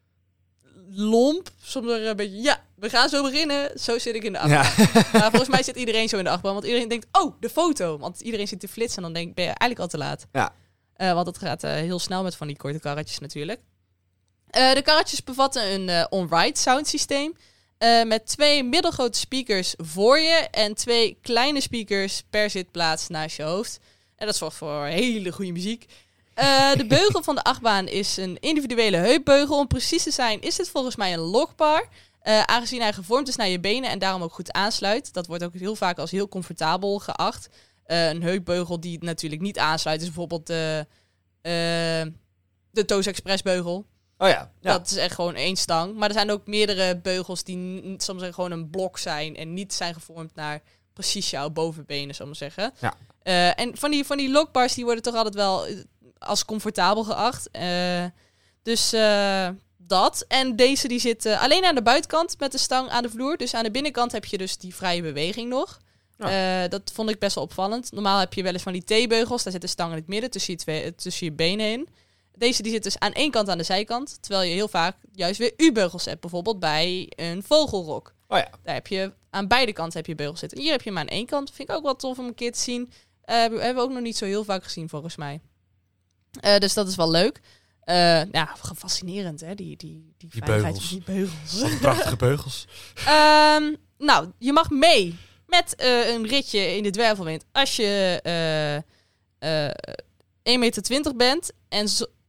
lomp. Soms een beetje, we gaan zo beginnen. Zo zit ik in de achtbaan. Ja. Maar volgens mij zit iedereen zo in de achtbaan. Want iedereen denkt, de foto. Want iedereen zit te flitsen en dan ben je eigenlijk al te laat. Ja. Want het gaat heel snel met van die korte karretjes natuurlijk. De karretjes bevatten een on-ride sound systeem. Met 2 middelgrote speakers voor je. En 2 kleine speakers per zitplaats naast je hoofd. En dat zorgt voor hele goede muziek. De beugel van de achtbaan is een individuele heupbeugel. Om precies te zijn is dit volgens mij een lockbar. Aangezien hij gevormd is naar je benen en daarom ook goed aansluit. Dat wordt ook heel vaak als heel comfortabel geacht. Een heupbeugel die natuurlijk niet aansluit is bijvoorbeeld de Toos Express beugel. Oh ja. Dat is echt gewoon 1 stang. Maar er zijn ook meerdere beugels die soms gewoon een blok zijn en niet zijn gevormd naar precies jouw bovenbenen, zal ik maar zeggen. Ja. En van die lockbars die worden toch altijd wel als comfortabel geacht. Dus dat. En deze die zit alleen aan de buitenkant met de stang aan de vloer. Dus aan de binnenkant heb je dus die vrije beweging nog. Ja. Dat vond ik best wel opvallend. Normaal heb je wel eens van die T-beugels. Daar zit de stang in het midden tussen je benen in. Deze die zit dus aan één kant aan de zijkant. Terwijl je heel vaak juist weer U-beugels hebt. Bijvoorbeeld bij een vogelrok. Oh ja. Daar heb je aan beide kanten heb je beugels zitten. Hier heb je hem aan één kant. Vind ik ook wel tof om een keer te zien. Hebben we ook nog niet zo heel vaak gezien volgens mij. Dus dat is wel leuk. Fascinerend hè. Die veiligheid van die beugels. Prachtige beugels. Nou, je mag mee met een ritje in de dwervelwind. Als je 1,20 meter bent. En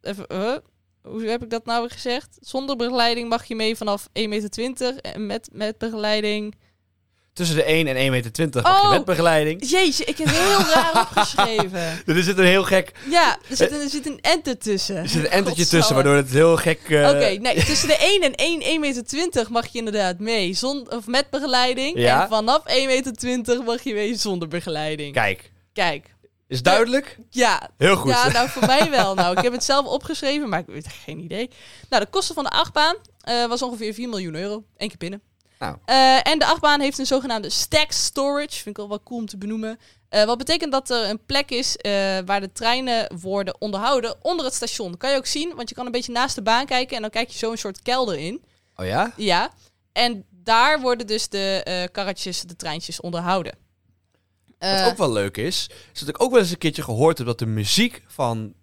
hoe heb ik dat nou weer gezegd? Zonder begeleiding mag je mee vanaf 1,20 meter. En met begeleiding... Tussen de 1 en 1,20 meter mag je met begeleiding. Jeetje, ik heb heel raar opgeschreven. Er zit een heel gek... Ja, er zit een enter tussen. Er zit een entertje tussen, waardoor het heel gek... Oké, nee, tussen de 1 en 1,20 meter mag je inderdaad mee. Of met begeleiding. Ja? En vanaf 1,20 meter mag je mee zonder begeleiding. Kijk. Is duidelijk? Ja. Heel goed. Ja, nou voor mij wel. Nou, ik heb het zelf opgeschreven, maar ik weet geen idee. Nou, de kosten van de achtbaan was ongeveer 4 miljoen euro. 1 keer binnen. Nou. En de achtbaan heeft een zogenaamde stack storage. Vind ik wel cool om te benoemen. Wat betekent dat er een plek is waar de treinen worden onderhouden onder het station. Dat kan je ook zien, want je kan een beetje naast de baan kijken en dan kijk je zo een soort kelder in. Oh ja? Ja. En daar worden dus de karretjes, de treintjes onderhouden. Wat ook wel leuk is dat ik ook wel eens een keertje gehoord heb dat de muziek van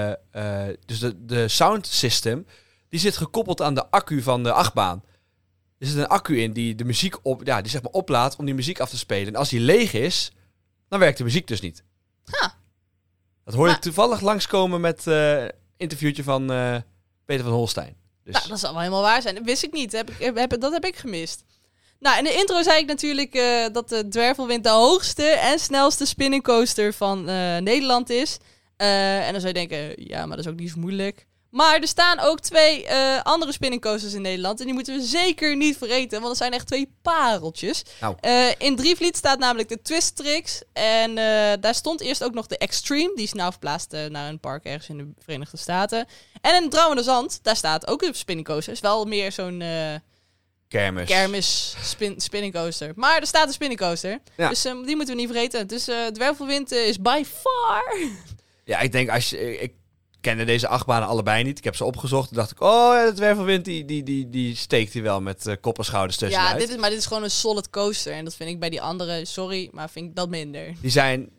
de sound system, die zit gekoppeld aan de accu van de achtbaan. Er zit een accu in die de muziek die zeg maar oplaadt om die muziek af te spelen. En als die leeg is, dan werkt de muziek dus niet. Dat hoorde ik toevallig langskomen met interviewtje van Peter van Holstein. Dus... Nou, dat zal wel helemaal waar zijn. Dat wist ik niet. Dat heb ik gemist. Nou, in de intro zei ik natuurlijk dat de Dwervelwind de hoogste en snelste spinning coaster van Nederland is. En dan zou je denken, ja, maar dat is ook niet zo moeilijk. Maar er staan ook 2 andere spinning coasters in Nederland. En die moeten we zeker niet vergeten, want dat zijn echt 2 pareltjes. Nou. In Drievliet staat namelijk de Twistrix. En daar stond eerst ook nog de Extreme. Die is nou verplaatst naar een park ergens in de Verenigde Staten. En in Drouwende Zand, daar staat ook een spinning coaster. Is wel meer zo'n... kermis spinning coaster. Maar er staat een spinning coaster. Ja. Dus die moeten we niet vergeten. Dus Dwervelwind is by far... Ja, ik denk ik kende deze achtbanen allebei niet. Ik heb ze opgezocht. Toen dacht ik, oh ja, de Dwervelwind die steekt hij wel met kop en schouders tussenuit. Ja, dit is gewoon een solid coaster. En dat vind ik bij die andere, sorry, maar vind ik dat minder. Die zijn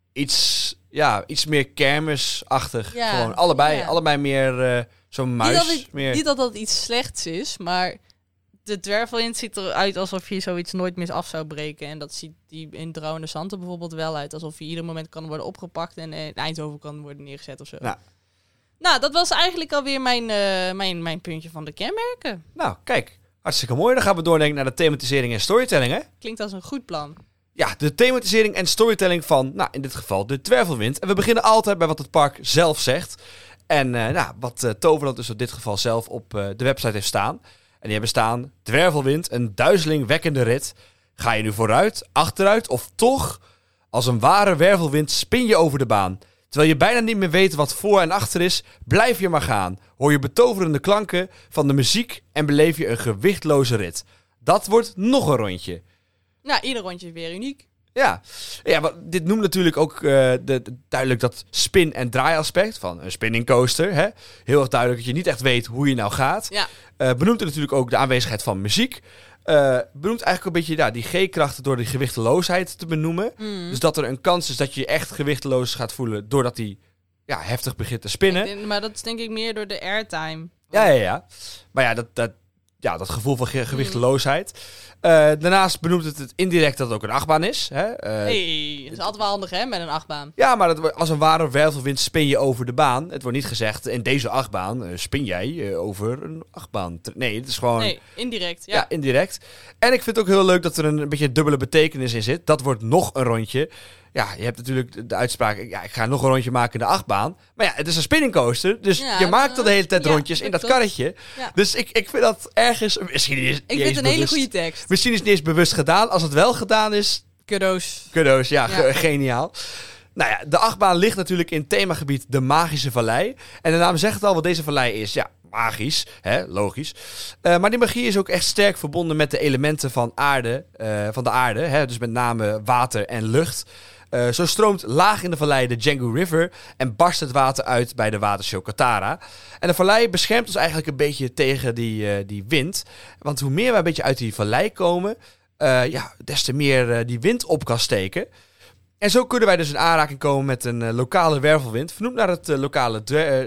iets meer kermisachtig. Ja, Gewoon ja. allebei meer zo'n muis. Niet dat dat iets slechts is, maar de Dwervelwind ziet eruit alsof je zoiets nooit meer af zou breken. En dat ziet die in Drouwende Zanden bijvoorbeeld wel uit. Alsof je ieder moment kan worden opgepakt en in Eindhoven kan worden neergezet of zo. Ja. Nou, dat was eigenlijk alweer mijn puntje van de kenmerken. Nou, kijk. Hartstikke mooi. Dan gaan we doordenken naar de thematisering en storytelling, hè? Klinkt als een goed plan. Ja, de thematisering en storytelling van, nou, in dit geval de Dwervelwind. En we beginnen altijd bij wat het park zelf zegt. En wat Toverland dus in dit geval zelf op de website heeft staan. En die hebben staan: Dwervelwind, een duizelingwekkende rit. Ga je nu vooruit, achteruit of toch? Als een ware wervelwind spin je over de baan. Terwijl je bijna niet meer weet wat voor en achter is, blijf je maar gaan. Hoor je betoverende klanken van de muziek en beleef je een gewichtloze rit. Dat wordt nog een rondje. Nou, ieder rondje is weer uniek. Ja, maar dit noemt natuurlijk ook duidelijk dat spin- en draaiaspect van een spinning coaster. Hè? Heel erg duidelijk dat je niet echt weet hoe je nou gaat. Ja. Benoemt er natuurlijk ook de aanwezigheid van muziek. Benoemt eigenlijk een beetje die G-krachten door die gewichteloosheid te benoemen. Dus dat er een kans is dat je je echt gewichteloos gaat voelen doordat die heftig begint te spinnen. Maar dat is denk ik meer door de airtime. Ja. Maar dat gevoel van gewichteloosheid. Daarnaast benoemt het indirect dat het ook een achtbaan is. Hè? Dat is altijd wel handig, hè, met een achtbaan. Ja, maar als een ware wervelwind spin je over de baan. Het wordt niet gezegd, in deze achtbaan spin jij over een achtbaan. Nee, het is gewoon... Nee, indirect, ja. Ja, indirect. En ik vind het ook heel leuk dat er een beetje dubbele betekenis in zit. Dat wordt nog een rondje. Ja, je hebt natuurlijk de uitspraak, ik ga nog een rondje maken in de achtbaan. Maar ja, het is een spinning coaster, dus je maakt al de hele tijd rondjes in dat karretje. Ja. Dus ik vind dat ergens... Misschien is ik vind het een hele goede tekst. Misschien is het niet eens bewust gedaan. Als het wel gedaan is... Kudos, ja. Geniaal. Nou ja, de achtbaan ligt natuurlijk in het themagebied de Magische Vallei. En de naam zegt het al, wat deze vallei is. Ja, magisch, hè? Logisch. Maar die magie is ook echt sterk verbonden met de elementen van de aarde. Hè? Dus met name water en lucht. Zo stroomt laag in de vallei de Django River en barst het water uit bij de watershow Katara. En de vallei beschermt ons eigenlijk een beetje tegen die wind. Want hoe meer we een beetje uit die vallei komen, des te meer die wind op kan steken. En zo kunnen wij dus in aanraking komen met een lokale wervelwind, vernoemd naar het lokale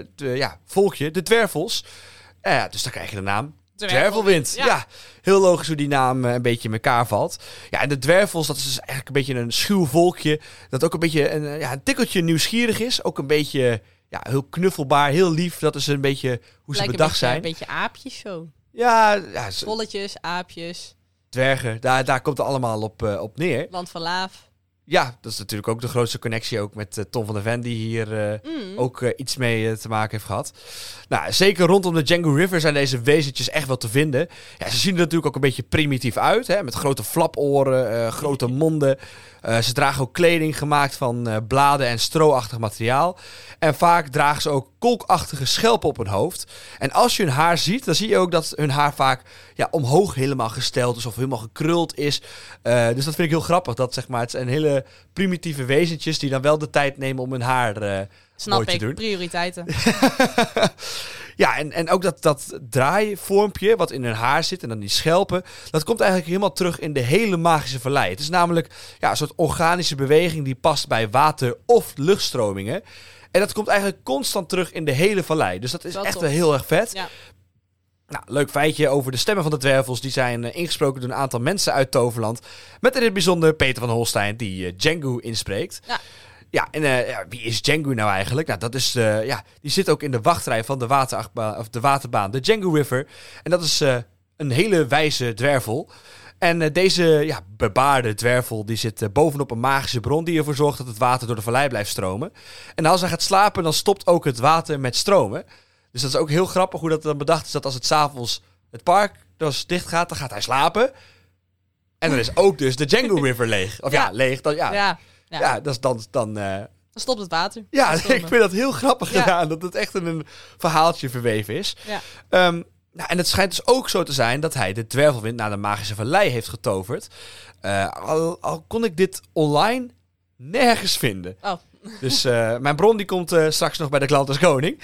volkje, de Dwervels. Dus dan krijg je de naam Dwervelwind. Ja, heel logisch hoe die naam een beetje in elkaar valt. Ja, en de Dwervels, dat is dus eigenlijk een beetje een schuw volkje. Dat ook een beetje een tikkeltje nieuwsgierig is. Ook een beetje heel knuffelbaar, heel lief. Dat is een beetje hoe ze bedacht zijn. Een beetje aapjes zo. Ja. Volletjes, aapjes. Dwergen, daar komt het allemaal op neer. Land van Laaf. Ja, dat is natuurlijk ook de grootste connectie ook met Tom van der Ven, die hier ook iets mee te maken heeft gehad. Nou, zeker rondom de Django River zijn deze wezentjes echt wel te vinden. Ja, ze zien er natuurlijk ook een beetje primitief uit, hè, met grote flaporen, grote monden. Ze dragen ook kleding gemaakt van bladen en strooachtig materiaal. En vaak dragen ze ook kolkachtige schelpen op hun hoofd. En als je hun haar ziet, dan zie je ook dat hun haar vaak omhoog helemaal gesteld is of helemaal gekruld is. Dus dat vind ik heel grappig. Dat, zeg maar, het zijn hele primitieve wezentjes die dan wel de tijd nemen om hun haar mooi te doen. Prioriteiten. Ja, en ook dat draaivormpje wat in hun haar zit en dan die schelpen, dat komt eigenlijk helemaal terug in de hele Magische Vallei. Het is namelijk een soort organische beweging die past bij water- of luchtstromingen. En dat komt eigenlijk constant terug in de hele vallei. Dus dat is echt wel heel erg vet. Ja. Nou, leuk feitje over de stemmen van de Dwervels. Die zijn ingesproken door een aantal mensen uit Toverland. Met in het bijzonder Peter van Holstein, die Django inspreekt. Ja. Ja, en wie is Django nou eigenlijk? Nou, dat is die zit ook in de wachtrij van de waterbaan, de Django River. En dat is een hele wijze dwervel. En deze bebaarde dwervel die zit bovenop een magische bron die ervoor zorgt dat het water door de vallei blijft stromen. En als hij gaat slapen, dan stopt ook het water met stromen. Dus dat is ook heel grappig hoe dat dan bedacht is dat als het 's avonds het park dus dicht gaat, dan gaat hij slapen. En dan is ook dus de Django River leeg. Of leeg. Dan, dat is dan dan stopt het water. Ja, ik vind dat heel grappig gedaan. Dat het echt in een verhaaltje verweven is. Ja. Nou, en het schijnt dus ook zo te zijn dat hij de dwervelwind naar de magische vallei heeft getoverd. Al kon ik dit online nergens vinden. Oh. Dus mijn bron die komt straks nog bij de klant als koning.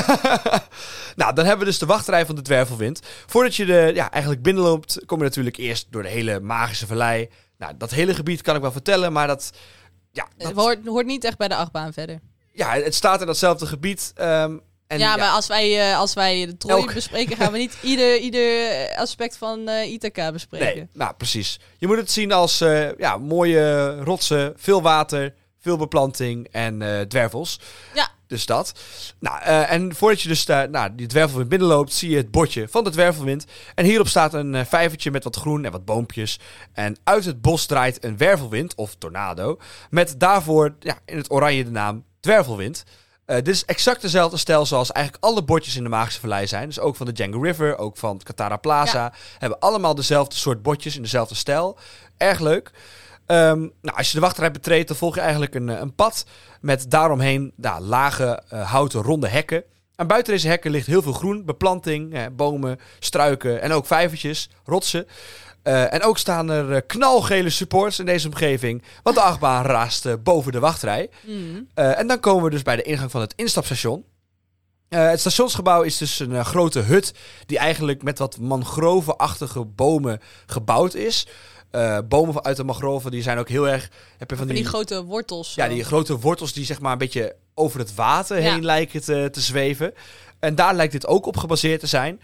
Nou, dan hebben we dus de wachtrij van de dwervelwind. Voordat je eigenlijk binnenloopt, kom je natuurlijk eerst door de hele magische vallei. Nou, dat hele gebied kan ik wel vertellen, maar dat hoort niet echt bij de achtbaan verder. Ja, het staat in datzelfde gebied. Maar als wij de Troje bespreken, gaan we niet ieder aspect van Ithaca bespreken. Nee, nou precies. Je moet het zien als mooie rotsen, veel water, veel beplanting en dwervels. Ja. Dus dat. Nou, en voordat je dus die dwervelwind binnenloopt, zie je het bordje van de dwervelwind. En hierop staat een vijvertje met wat groen en wat boompjes. En uit het bos draait een wervelwind, of tornado, met daarvoor in het oranje de naam dwervelwind. Dit is exact dezelfde stijl zoals eigenlijk alle bordjes in de Magische Vallei zijn. Dus ook van de Django River, ook van Katara Plaza. Ja. Hebben allemaal dezelfde soort bordjes in dezelfde stijl. Erg leuk. Als je de wachtrij betreedt, dan volg je eigenlijk een pad met daaromheen lage houten ronde hekken. En buiten deze hekken ligt heel veel groen, beplanting, bomen, struiken en ook vijvertjes, rotsen. En ook staan er knalgele supports in deze omgeving, want de achtbaan raast boven de wachtrij. En dan komen we dus bij de ingang van het instapstation. Het stationsgebouw is dus een grote hut die eigenlijk met wat mangrovenachtige bomen gebouwd is. Bomen uit de mangroven die zijn ook heel erg... Heb je van die grote wortels. Ja, die grote wortels die zeg maar een beetje over het water heen lijken te zweven. En daar lijkt dit ook op gebaseerd te zijn.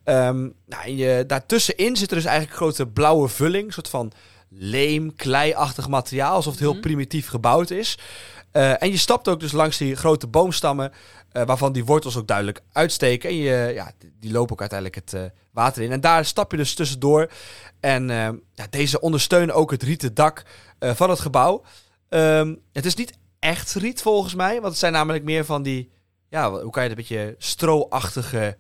Daartussenin zit er dus eigenlijk een grote blauwe vulling. Een soort van leem, kleiachtig materiaal. Alsof het heel primitief gebouwd is. En je stapt ook dus langs die grote boomstammen. Waarvan die wortels ook duidelijk uitsteken. En die lopen ook uiteindelijk het water in. En daar stap je dus tussendoor. En deze ondersteunen ook het rieten dak van het gebouw. Het is niet echt riet volgens mij. Want het zijn namelijk meer van die... Ja, hoe kan je het een beetje stro-achtige...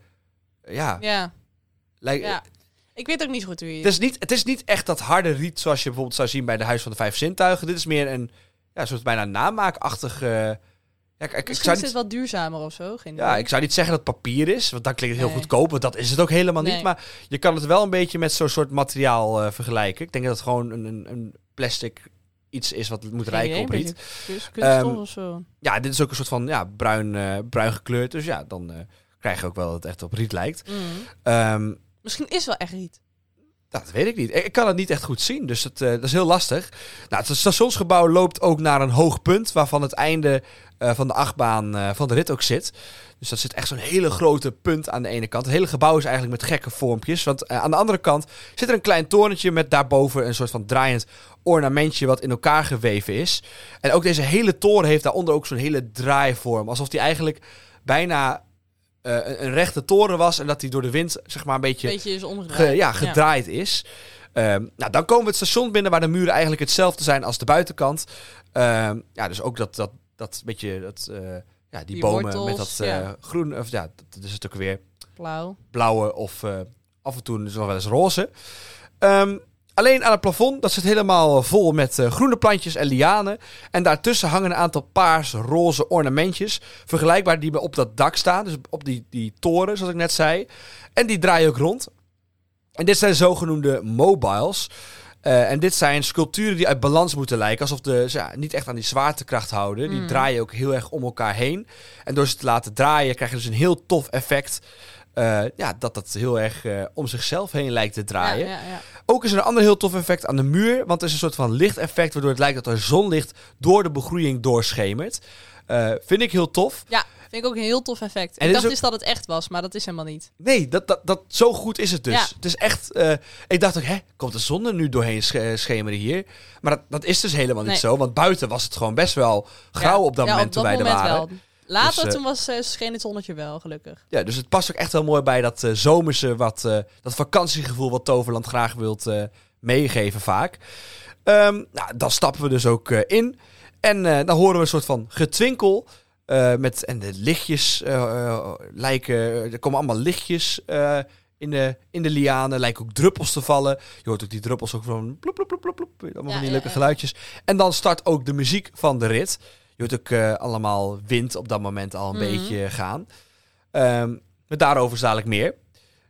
Ik weet ook niet zo goed hoe je... Het is niet echt dat harde riet zoals je bijvoorbeeld zou zien bij de Huis van de Vijf Zintuigen. Dit is meer een soort bijna namaakachtig... Misschien is het wat duurzamer of zo. Ik zou niet zeggen dat het papier is, want dan klinkt het heel goedkoop. Want dat is het ook helemaal niet. Maar je kan het wel een beetje met zo'n soort materiaal vergelijken. Ik denk dat het gewoon een plastic iets is wat moet rijken op riet. Kunststof of zo. Ja, dit is ook een soort van bruin gekleurd. Dus dan krijg je ook wel dat het echt op riet lijkt. Misschien is het wel echt riet. Dat weet ik niet. Ik kan het niet echt goed zien, dus dat is heel lastig. Nou, het stationsgebouw loopt ook naar een hoog punt, waarvan het einde van de achtbaan van de rit ook zit. Dus dat zit echt zo'n hele grote punt aan de ene kant. Het hele gebouw is eigenlijk met gekke vormpjes. Want aan de andere kant zit er een klein torentje met daarboven een soort van draaiend ornamentje wat in elkaar geweven is. En ook deze hele toren heeft daaronder ook zo'n hele draaivorm. Alsof die eigenlijk bijna... een rechte toren was en dat die door de wind zeg maar een beetje is omgedraaid. Gedraaid is. Dan komen we het station binnen waar de muren eigenlijk hetzelfde zijn als de buitenkant. Dus ook dat beetje die bomen wortels, met dat groen of dat is het ook weer blauwe of af en toe nog wel eens roze. Alleen aan het plafond, dat zit helemaal vol met groene plantjes en lianen. En daartussen hangen een aantal paars-roze ornamentjes. Vergelijkbaar die op dat dak staan. Dus op die toren, zoals ik net zei. En die draaien ook rond. En dit zijn zogenoemde mobiles. En dit zijn sculpturen die uit balans moeten lijken. Alsof ze niet echt aan die zwaartekracht houden. Die draaien ook heel erg om elkaar heen. En door ze te laten draaien krijg je dus een heel tof effect... dat heel erg om zichzelf heen lijkt te draaien. Ja. Ook is er een ander heel tof effect aan de muur. Want er is een soort van lichteffect... waardoor het lijkt dat er zonlicht door de begroeiing doorschemert. Vind ik heel tof. Ja, vind ik ook een heel tof effect. Ik dacht dus dat het echt was, maar dat is helemaal niet. Nee, zo goed is het dus. Ja. Het is echt... ik dacht ook, komt de zon er nu doorheen schemeren hier? Maar dat is dus helemaal niet zo. Want buiten was het gewoon best wel grauw op dat moment toen wij er waren. Wel. Later, toen scheen het zonnetje wel, gelukkig. Ja, dus het past ook echt wel mooi bij dat zomerse, dat vakantiegevoel wat Toverland graag wilt meegeven vaak. Dan stappen we dus ook in. En dan horen we een soort van getwinkel. En de lichtjes lijken... Er komen allemaal lichtjes in de lianen. Lijken ook druppels te vallen. Je hoort ook die druppels ook van... Plop, plop, plop, plop, plop, allemaal van die leuke geluidjes. En dan start ook de muziek van de rit... Je hoort ook allemaal wind op dat moment al een beetje gaan. Maar daarover dadelijk meer.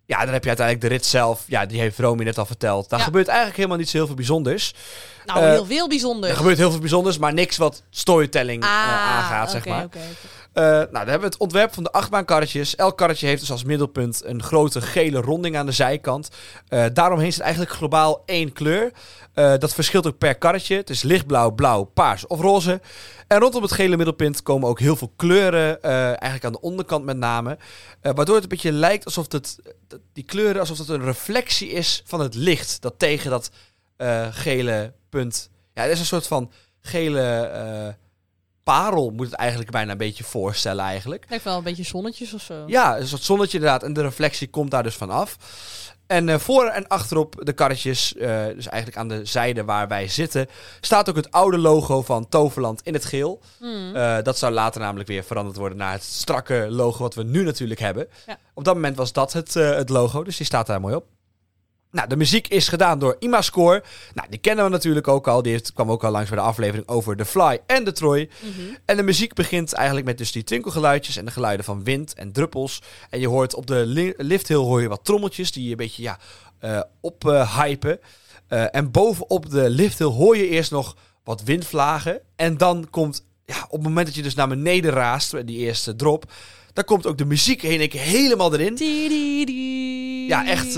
Ja, dan heb je uiteindelijk de rit zelf. Ja, die heeft Romy net al verteld. Daar gebeurt eigenlijk helemaal niet zo heel veel bijzonders. Nou, heel veel bijzonders. Er gebeurt heel veel bijzonders, maar niks wat storytelling aangaat, zeg maar. Nou, dan hebben we het ontwerp van de achtbaankarretjes. Elk karretje heeft dus als middelpunt een grote gele ronding aan de zijkant. Daaromheen zit eigenlijk globaal 1 kleur. Dat verschilt ook per karretje. Het is lichtblauw, blauw, paars of roze. En rondom het gele middelpunt komen ook heel veel kleuren. Eigenlijk aan de onderkant met name. Waardoor het een beetje lijkt alsof die kleuren alsof het een reflectie is van het licht. Dat tegen dat gele punt... Ja, het is een soort van gele... parel moet het eigenlijk bijna een beetje voorstellen eigenlijk. Lijkt wel een beetje zonnetjes of zo. Ja, een soort zonnetje inderdaad. En de reflectie komt daar dus van af. En voor en achterop de karretjes, dus eigenlijk aan de zijde waar wij zitten, staat ook het oude logo van Toverland in het geel. Dat zou later namelijk weer veranderd worden naar het strakke logo wat we nu natuurlijk hebben. Ja. Op dat moment was dat het logo, dus die staat daar mooi op. Nou, de muziek is gedaan door IMAscore. Nou, die kennen we natuurlijk ook al. Die kwam ook al langs bij de aflevering over The Fly en The Troy. En de muziek begint eigenlijk met dus die twinkelgeluidjes en de geluiden van wind en druppels. En je hoort op de lifthill hoor je wat trommeltjes die een beetje ophypen. En bovenop de lifthill hoor je eerst nog wat windvlagen. En dan komt, op het moment dat je dus naar beneden raast, die eerste drop, dan komt ook de muziek helemaal erin. Ja, echt...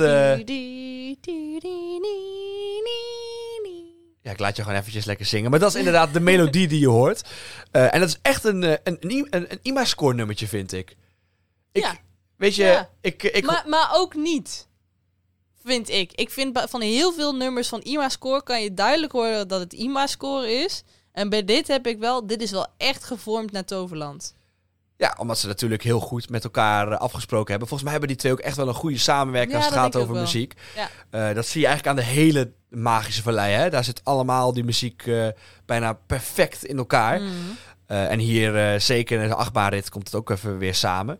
Ja, ik laat je gewoon eventjes lekker zingen. Maar dat is inderdaad de melodie die je hoort. En dat is echt een IMAscore nummertje, vind ik. Weet je, Maar ook niet, vind ik. Ik vind van heel veel nummers van IMAscore kan je duidelijk horen dat het IMAscore is. En bij dit heb ik wel, dit is wel echt gevormd naar Toverland. Ja, omdat ze natuurlijk heel goed met elkaar afgesproken hebben. Volgens mij hebben die twee ook echt wel een goede samenwerking als het gaat over muziek. Ja. Dat zie je eigenlijk aan de hele Magische Vallei. Hè? Daar zit allemaal die muziek bijna perfect in elkaar. En hier, zeker in de achtbaanrit, komt het ook even weer samen.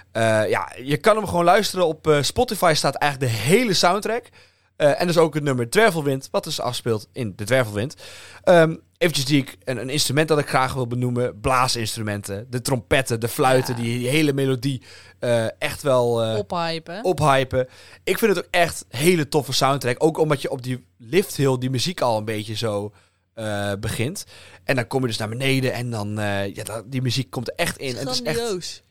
Je kan hem gewoon luisteren. Op Spotify staat eigenlijk de hele soundtrack. En dus ook het nummer Dwervelwind, wat dus afspeelt in de Dwervelwind. Eventjes een instrument dat ik graag wil benoemen. Blaasinstrumenten, de trompetten, de fluiten, die hele melodie echt wel ophypen. Ik vind het ook echt een hele toffe soundtrack. Ook omdat je op die lifthill die muziek al een beetje zo begint. En dan kom je dus naar beneden en dan die muziek komt er echt in. En het is echt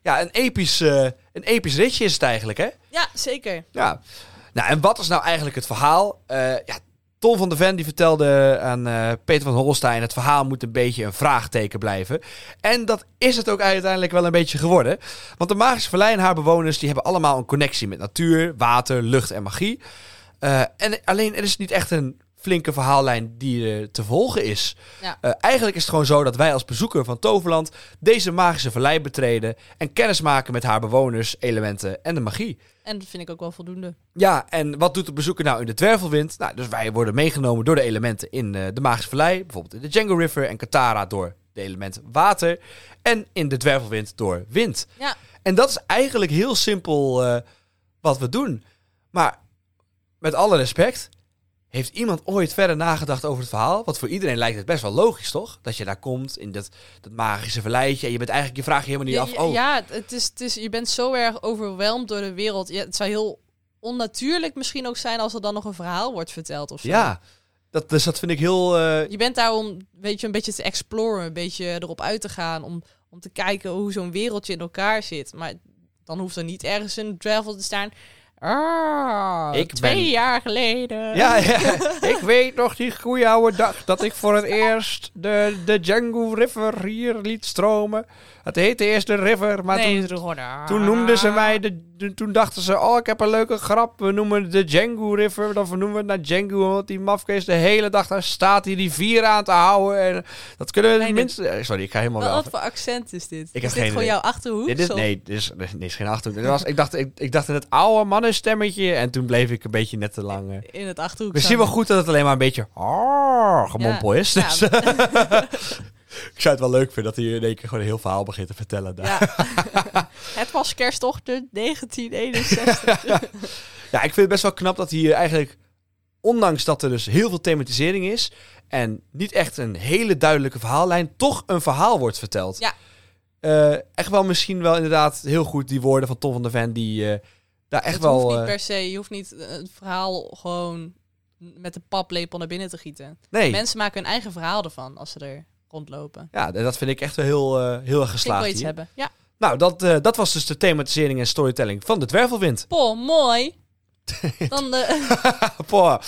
een episch ritje is het eigenlijk, hè? Ja, zeker. Ja. Nou, en wat is nou eigenlijk het verhaal? Ton van de Ven die vertelde aan Peter van Holstein, het verhaal moet een beetje een vraagteken blijven. En dat is het ook uiteindelijk wel een beetje geworden. Want de Magische Vallei en haar bewoners die hebben allemaal een connectie met natuur, water, lucht en magie. Alleen er is niet echt een flinke verhaallijn die te volgen is. Ja. Eigenlijk is het gewoon zo dat wij als bezoeker van Toverland deze Magische Vallei betreden en kennis maken met haar bewoners, elementen en de magie. En dat vind ik ook wel voldoende. Ja, en wat doet de bezoeker nou in de Dwervelwind? Nou, dus wij worden meegenomen door de elementen in de Magische Vallei. Bijvoorbeeld in de Django River en Katara door de elementen water. En in de Dwervelwind door wind. Ja. En dat is eigenlijk heel simpel wat we doen. Maar met alle respect, heeft iemand ooit verder nagedacht over het verhaal? Want voor iedereen lijkt het best wel logisch, toch? Dat je daar komt in dat magische verleidje. En je bent eigenlijk, je vraagt je helemaal niet af. Oh. Ja, het is, je bent zo erg overweldigd door de wereld. Ja, het zou heel onnatuurlijk misschien ook zijn als er dan nog een verhaal wordt verteld of zo. Ja, dat vind ik heel... Je bent daar om een beetje te exploren, een beetje erop uit te gaan. Om te kijken hoe zo'n wereldje in elkaar zit. Maar dan hoeft er niet ergens een travel te staan. 2 jaar geleden. Ja, ik weet nog die goede oude dag dat ik voor het eerst de Django River hier liet stromen. Het heette eerst de River, maar toen noemden ze mij, toen dachten ze, ik heb een leuke grap, we noemen het de Django River, dan vernoemen we het naar Django, want die mafkees de hele dag daar staat die rivier aan te houden. En dat kunnen we tenminste... Sorry, ik ga helemaal wel. Wat voor accent is dit? Is dit gewoon jouw Achterhoek? Nee, dit is geen Achterhoek. Ik dacht in het oude mannenstemmetje en toen bleef ik een beetje net te lang... in het Achterhoek. We zien wel goed dat het alleen maar een beetje gemompel is. Dus. Ja. Ik zou het wel leuk vinden dat hij in één keer gewoon een heel verhaal begint te vertellen. Daar. Ja. Het was kerstochtend 1961. Ja, ik vind het best wel knap dat hier eigenlijk, ondanks dat er dus heel veel thematisering is en niet echt een hele duidelijke verhaallijn, toch een verhaal wordt verteld. Ja. Echt wel misschien wel inderdaad heel goed die woorden van Ton van der Ven die daar echt Het wel... hoeft niet per se. Je hoeft niet het verhaal gewoon met de paplepel naar binnen te gieten. nee, Mensen maken hun eigen verhaal ervan als ze er rondlopen. ja, dat vind ik echt wel heel erg Ik geslaagd wil iets hier. hebben. Ja. Nou, dat was dus de thematisering en storytelling van de Dwervelwind. Mooi. Dan, Poh.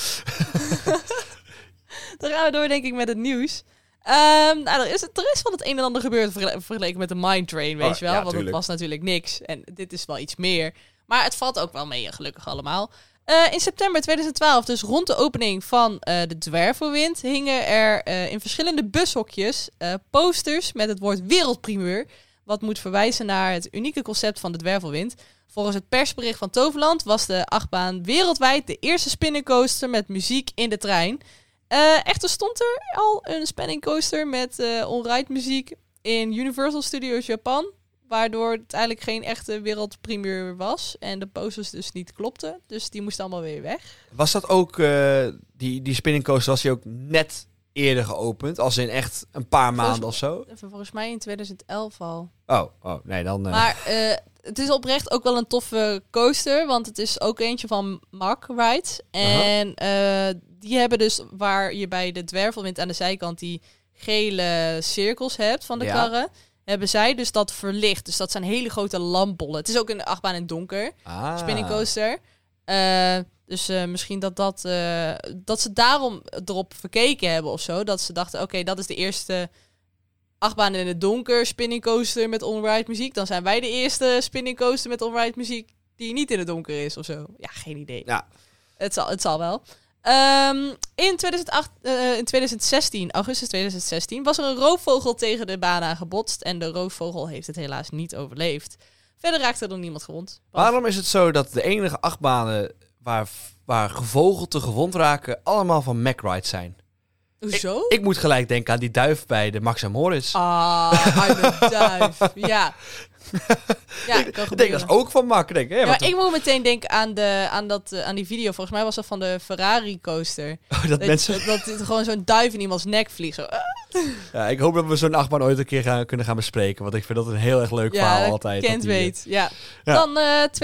dan gaan we door, denk ik, met het nieuws. Nou, er is wel het een en ander gebeurd vergeleken met de Mine Train, weet je wel. ja, Want tuurlijk. het was natuurlijk niks. En dit is wel iets meer. Maar het valt ook wel mee, gelukkig allemaal. In september 2012, dus rond de opening van de Dwervelwind, hingen er in verschillende bushokjes posters met het woord wereldprimeur. Wat moet verwijzen naar het unieke concept van de Dwervelwind. Volgens het persbericht van Toverland was de achtbaan wereldwijd de eerste spinningcoaster met muziek in de trein. Echter stond er al een spinningcoaster met on-ride muziek in Universal Studios Japan. Waardoor het eigenlijk geen echte wereldprimeur was. En de posters dus niet klopten. Dus die moesten allemaal weer weg. Was dat ook, die spinning coaster, was die ook net eerder geopend? Als in echt een paar maanden of zo? Volgens mij in 2011 al. Oh, nee, dan... Maar het is oprecht ook wel een toffe coaster. Want het is ook eentje van Mack Rides. En die hebben dus waar je bij de Dwervelwind aan de zijkant die gele cirkels hebt van de karren. Hebben zij dus dat verlicht. Dus dat zijn hele grote lampbollen. Het is ook een achtbaan in donker. Spinning coaster. Dus misschien dat ze daarom erop verkeken hebben of zo. Dat ze dachten, oké, dat is de eerste achtbaan in het donker spinning coaster met on-ride muziek. Dan zijn wij de eerste spinning coaster met on-ride muziek die niet in het donker is of zo. Ja, geen idee. Ja. Het zal wel. In 2016, augustus 2016, was er een roofvogel tegen de baan aangebotst. En de roofvogel heeft het helaas niet overleefd. Verder raakte er nog niemand gewond. Waarom is het zo dat de enige achtbanen waar gevogelte gewond raken, allemaal van Mack Rides zijn? Hoezo? Ik moet gelijk denken aan die duif bij de Max en Moritz. Arme duif. Ja. Ja, ik denk dat is ook van Mack. Maar ik moet meteen denken aan die video. Volgens mij was dat van de Ferrari coaster. Dat mensen... dat gewoon zo'n duif in iemands nek vliegt. Zo. Ja, ik hoop dat we zo'n achtbaan ooit een keer kunnen gaan bespreken. Want ik vind dat een heel erg leuk verhaal altijd. Kent weet. Ja. Dan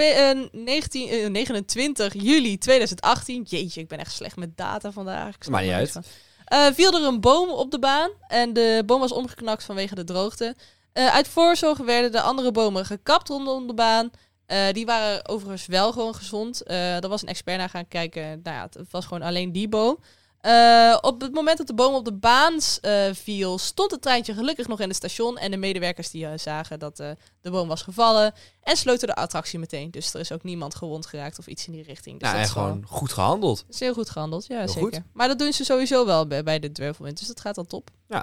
29 juli 2018. Jeetje, ik ben echt slecht met data vandaag. Maakt niet uit. Viel er een boom op de baan. En de boom was omgeknakt vanwege de droogte. Uit voorzorg werden de andere bomen gekapt rondom de baan. Die waren overigens wel gewoon gezond. Er was een expert naar gaan kijken. Nou ja, het was gewoon alleen die boom. Op het moment dat de boom op de baan viel, stond het treintje gelukkig nog in het station. En de medewerkers die zagen dat de boom was gevallen en sloten de attractie meteen. Dus er is ook niemand gewond geraakt of iets in die richting. Dus ja, dat en gewoon goed gehandeld. Dat is heel goed gehandeld, ja, heel zeker. Goed. Maar dat doen ze sowieso wel bij de Dwervelwind, dus dat gaat al top. Ja.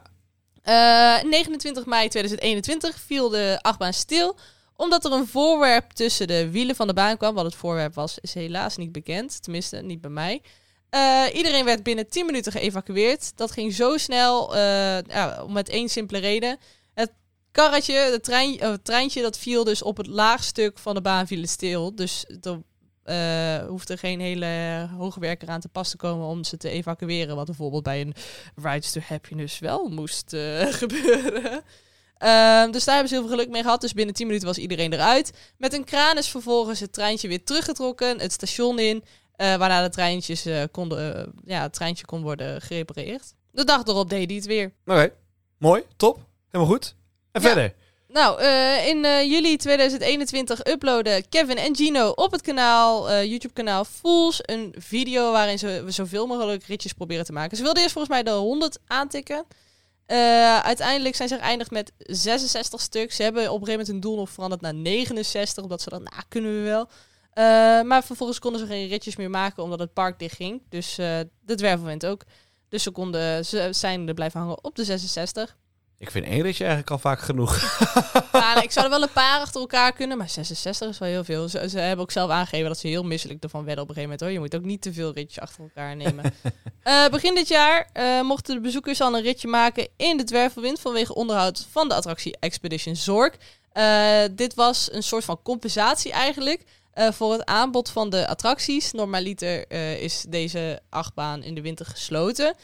29 mei 2021 viel de achtbaan stil, omdat er een voorwerp tussen de wielen van de baan kwam. Wat het voorwerp was, is helaas niet bekend. Tenminste, niet bij mij. Iedereen werd binnen 10 minuten geëvacueerd. Dat ging zo snel, met één simpele reden. Het karretje, het treintje, dat viel dus op het laagstuk van de baan viel stil. Dus er hoefde geen hele hoogwerker aan te pas te komen om ze te evacueren. Wat bijvoorbeeld bij een Rides to Happiness wel moest gebeuren. Dus daar hebben ze heel veel geluk mee gehad. Dus binnen 10 minuten was iedereen eruit. Met een kraan is vervolgens het treintje weer teruggetrokken. Het station in. Waarna de treintjes het treintje kon worden gerepareerd. De dag erop deed hij het weer. Oké, mooi, top, helemaal goed. En verder? Nou, in juli 2021 uploaden Kevin en Gino op het YouTube-kanaal Fools een video waarin ze zoveel mogelijk ritjes proberen te maken. Ze wilden eerst volgens mij de 100 aantikken. Uiteindelijk zijn ze geëindigd met 66 stuks. Ze hebben op een gegeven moment hun doel nog veranderd naar 69, omdat ze dan, kunnen we wel. Maar vervolgens konden ze geen ritjes meer maken omdat het park dicht ging. Dus de Dwervelwind ook. Dus ze zijn er blijven hangen op de 66. Ik vind 1 ritje eigenlijk al vaak genoeg. Ja, ik zou er wel een paar achter elkaar kunnen, maar 66 is wel heel veel. Ze hebben ook zelf aangegeven dat ze heel misselijk ervan werden op een gegeven moment. Hoor. Je moet ook niet te veel ritjes achter elkaar nemen. Begin dit jaar mochten de bezoekers al een ritje maken in de Dwervelwind vanwege onderhoud van de attractie Expedition Zorg. Dit was een soort van compensatie eigenlijk voor het aanbod van de attracties. Normaliter is deze achtbaan in de winter gesloten.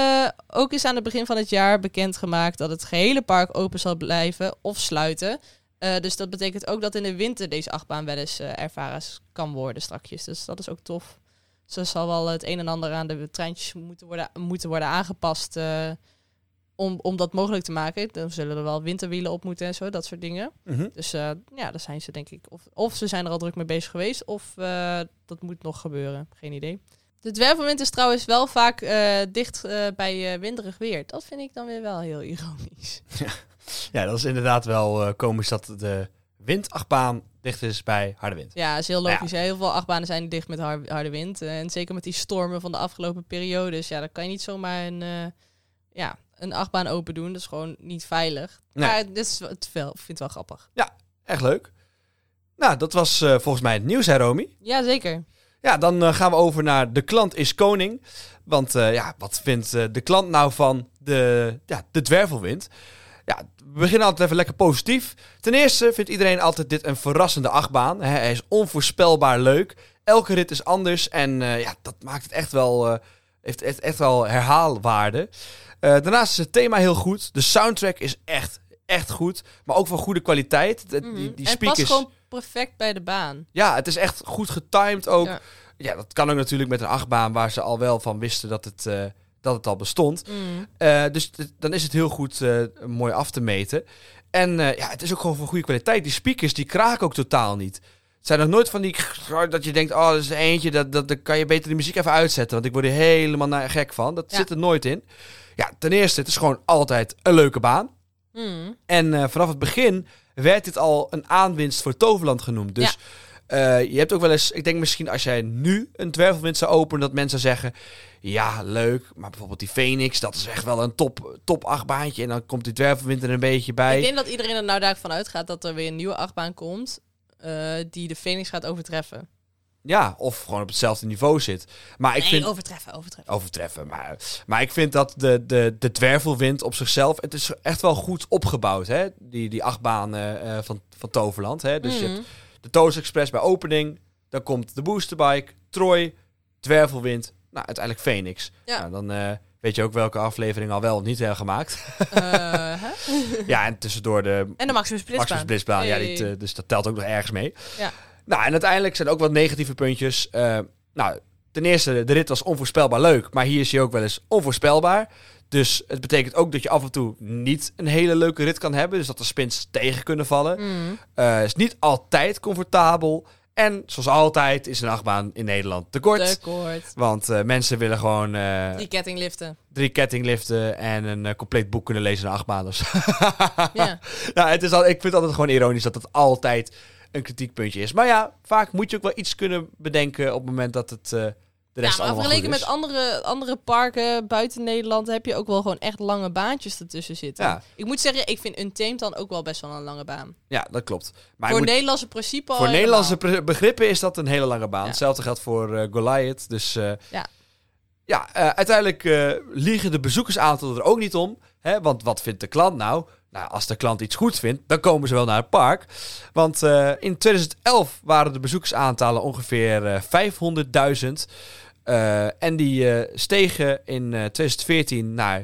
Ook is aan het begin van het jaar bekendgemaakt dat het gehele park open zal blijven of sluiten. Dus dat betekent ook dat in de winter deze achtbaan wel eens ervaren kan worden strakjes. Dus dat is ook tof. Dus er zal wel het een en ander aan de treintjes moeten worden aangepast om dat mogelijk te maken. Dan zullen er wel winterwielen op moeten en zo, dat soort dingen. Mm-hmm. Dus daar zijn ze denk ik. Of ze zijn er al druk mee bezig geweest, of dat moet nog gebeuren. Geen idee. De dwervelwind is trouwens wel vaak dicht bij winderig weer. Dat vind ik dan weer wel heel ironisch. Ja, dat is inderdaad wel komisch dat de windachtbaan dicht is bij harde wind. Ja, dat is heel logisch. Heel veel achtbanen zijn dicht met harde wind. En zeker met die stormen van de afgelopen periodes. Ja, dan kan je niet zomaar een achtbaan open doen. Dat is gewoon niet veilig. Nee. Maar dit is ik vind het wel grappig. Ja, echt leuk. Nou, dat was volgens mij het nieuws, hè, Romy? Ja, zeker. Ja, dan gaan we over naar De Klant is Koning. Want wat vindt de klant nou van de dwervelwind? Ja, we beginnen altijd even lekker positief. Ten eerste vindt iedereen altijd dit een verrassende achtbaan. Hij is onvoorspelbaar leuk. Elke rit is anders en dat maakt het echt wel, heeft echt wel herhaalwaarde. Daarnaast is het thema heel goed. De soundtrack is echt goed, maar ook van goede kwaliteit. Die En speakers... het past gewoon perfect bij de baan. Ja, het is echt goed getimed ook. Ja. Ja, dat kan ook natuurlijk met een achtbaan waar ze al wel van wisten dat het al bestond. Dus dan is het heel goed mooi af te meten. En het is ook gewoon van goede kwaliteit. Die speakers, die kraken ook totaal niet. Het zijn nog nooit van die... dat je denkt, dat is er eentje, dat kan je beter de muziek even uitzetten. Want ik word er helemaal gek van. Dat zit er nooit in. Ja, ten eerste, het is gewoon altijd een leuke baan. En vanaf het begin werd dit al een aanwinst voor Toverland genoemd. Dus... je hebt ook wel eens, ik denk misschien als jij nu een dwervelwind zou openen, dat mensen zeggen, ja, leuk, maar bijvoorbeeld die Phoenix, dat is echt wel een top achtbaantje en dan komt die dwervelwind er een beetje bij. Ik denk dat iedereen er nou daarvan uitgaat dat er weer een nieuwe achtbaan komt die de Phoenix gaat overtreffen. Ja, of gewoon op hetzelfde niveau zit. Maar ik vind overtreffen. Maar ik vind dat de dwervelwind op zichzelf, het is echt wel goed opgebouwd, hè? Die achtbaan van Toverland, hè? Dus je hebt de Toast Express bij opening. Dan komt de Boosterbike, Troy, Dwervelwind. Nou, uiteindelijk Phoenix. Ja. Nou, dan weet je ook welke aflevering al wel of niet hebben gemaakt. Ja, en tussendoor de... En de Maximus Blitzbaan. Hey. Ja, dus dat telt ook nog ergens mee. Ja. Nou, en uiteindelijk zijn er ook wat negatieve puntjes. Ten eerste, de rit was onvoorspelbaar leuk. Maar hier is hij ook wel eens onvoorspelbaar. Dus het betekent ook dat je af en toe niet een hele leuke rit kan hebben. Dus dat er spins tegen kunnen vallen. Is niet altijd comfortabel. En zoals altijd is een achtbaan in Nederland te kort. Want mensen willen gewoon... 3 kettingliften. 3 kettingliften en een compleet boek kunnen lezen in een achtbaan. Dus. Ja. Nou, ik vind het altijd gewoon ironisch dat het altijd een kritiekpuntje is. Maar ja, vaak moet je ook wel iets kunnen bedenken op het moment dat het... de rest maar vergeleken met andere andere parken buiten Nederland heb je ook wel gewoon echt lange baantjes ertussen zitten. Ja. Ik moet zeggen, ik vind Untamed dan ook wel best wel een lange baan. Ja, dat klopt. Maar voor Nederlandse principe al voor helemaal. Nederlandse begrippen is dat een hele lange baan. Ja. Hetzelfde geldt voor Goliath. Dus Ja. uiteindelijk liegen de bezoekersaantallen er ook niet om. Hè? Want wat vindt de klant nou? Nou, als de klant iets goed vindt, dan komen ze wel naar het park. Want in 2011 waren de bezoekersaantallen ongeveer 500.000. En die stegen in 2014 naar 700.000.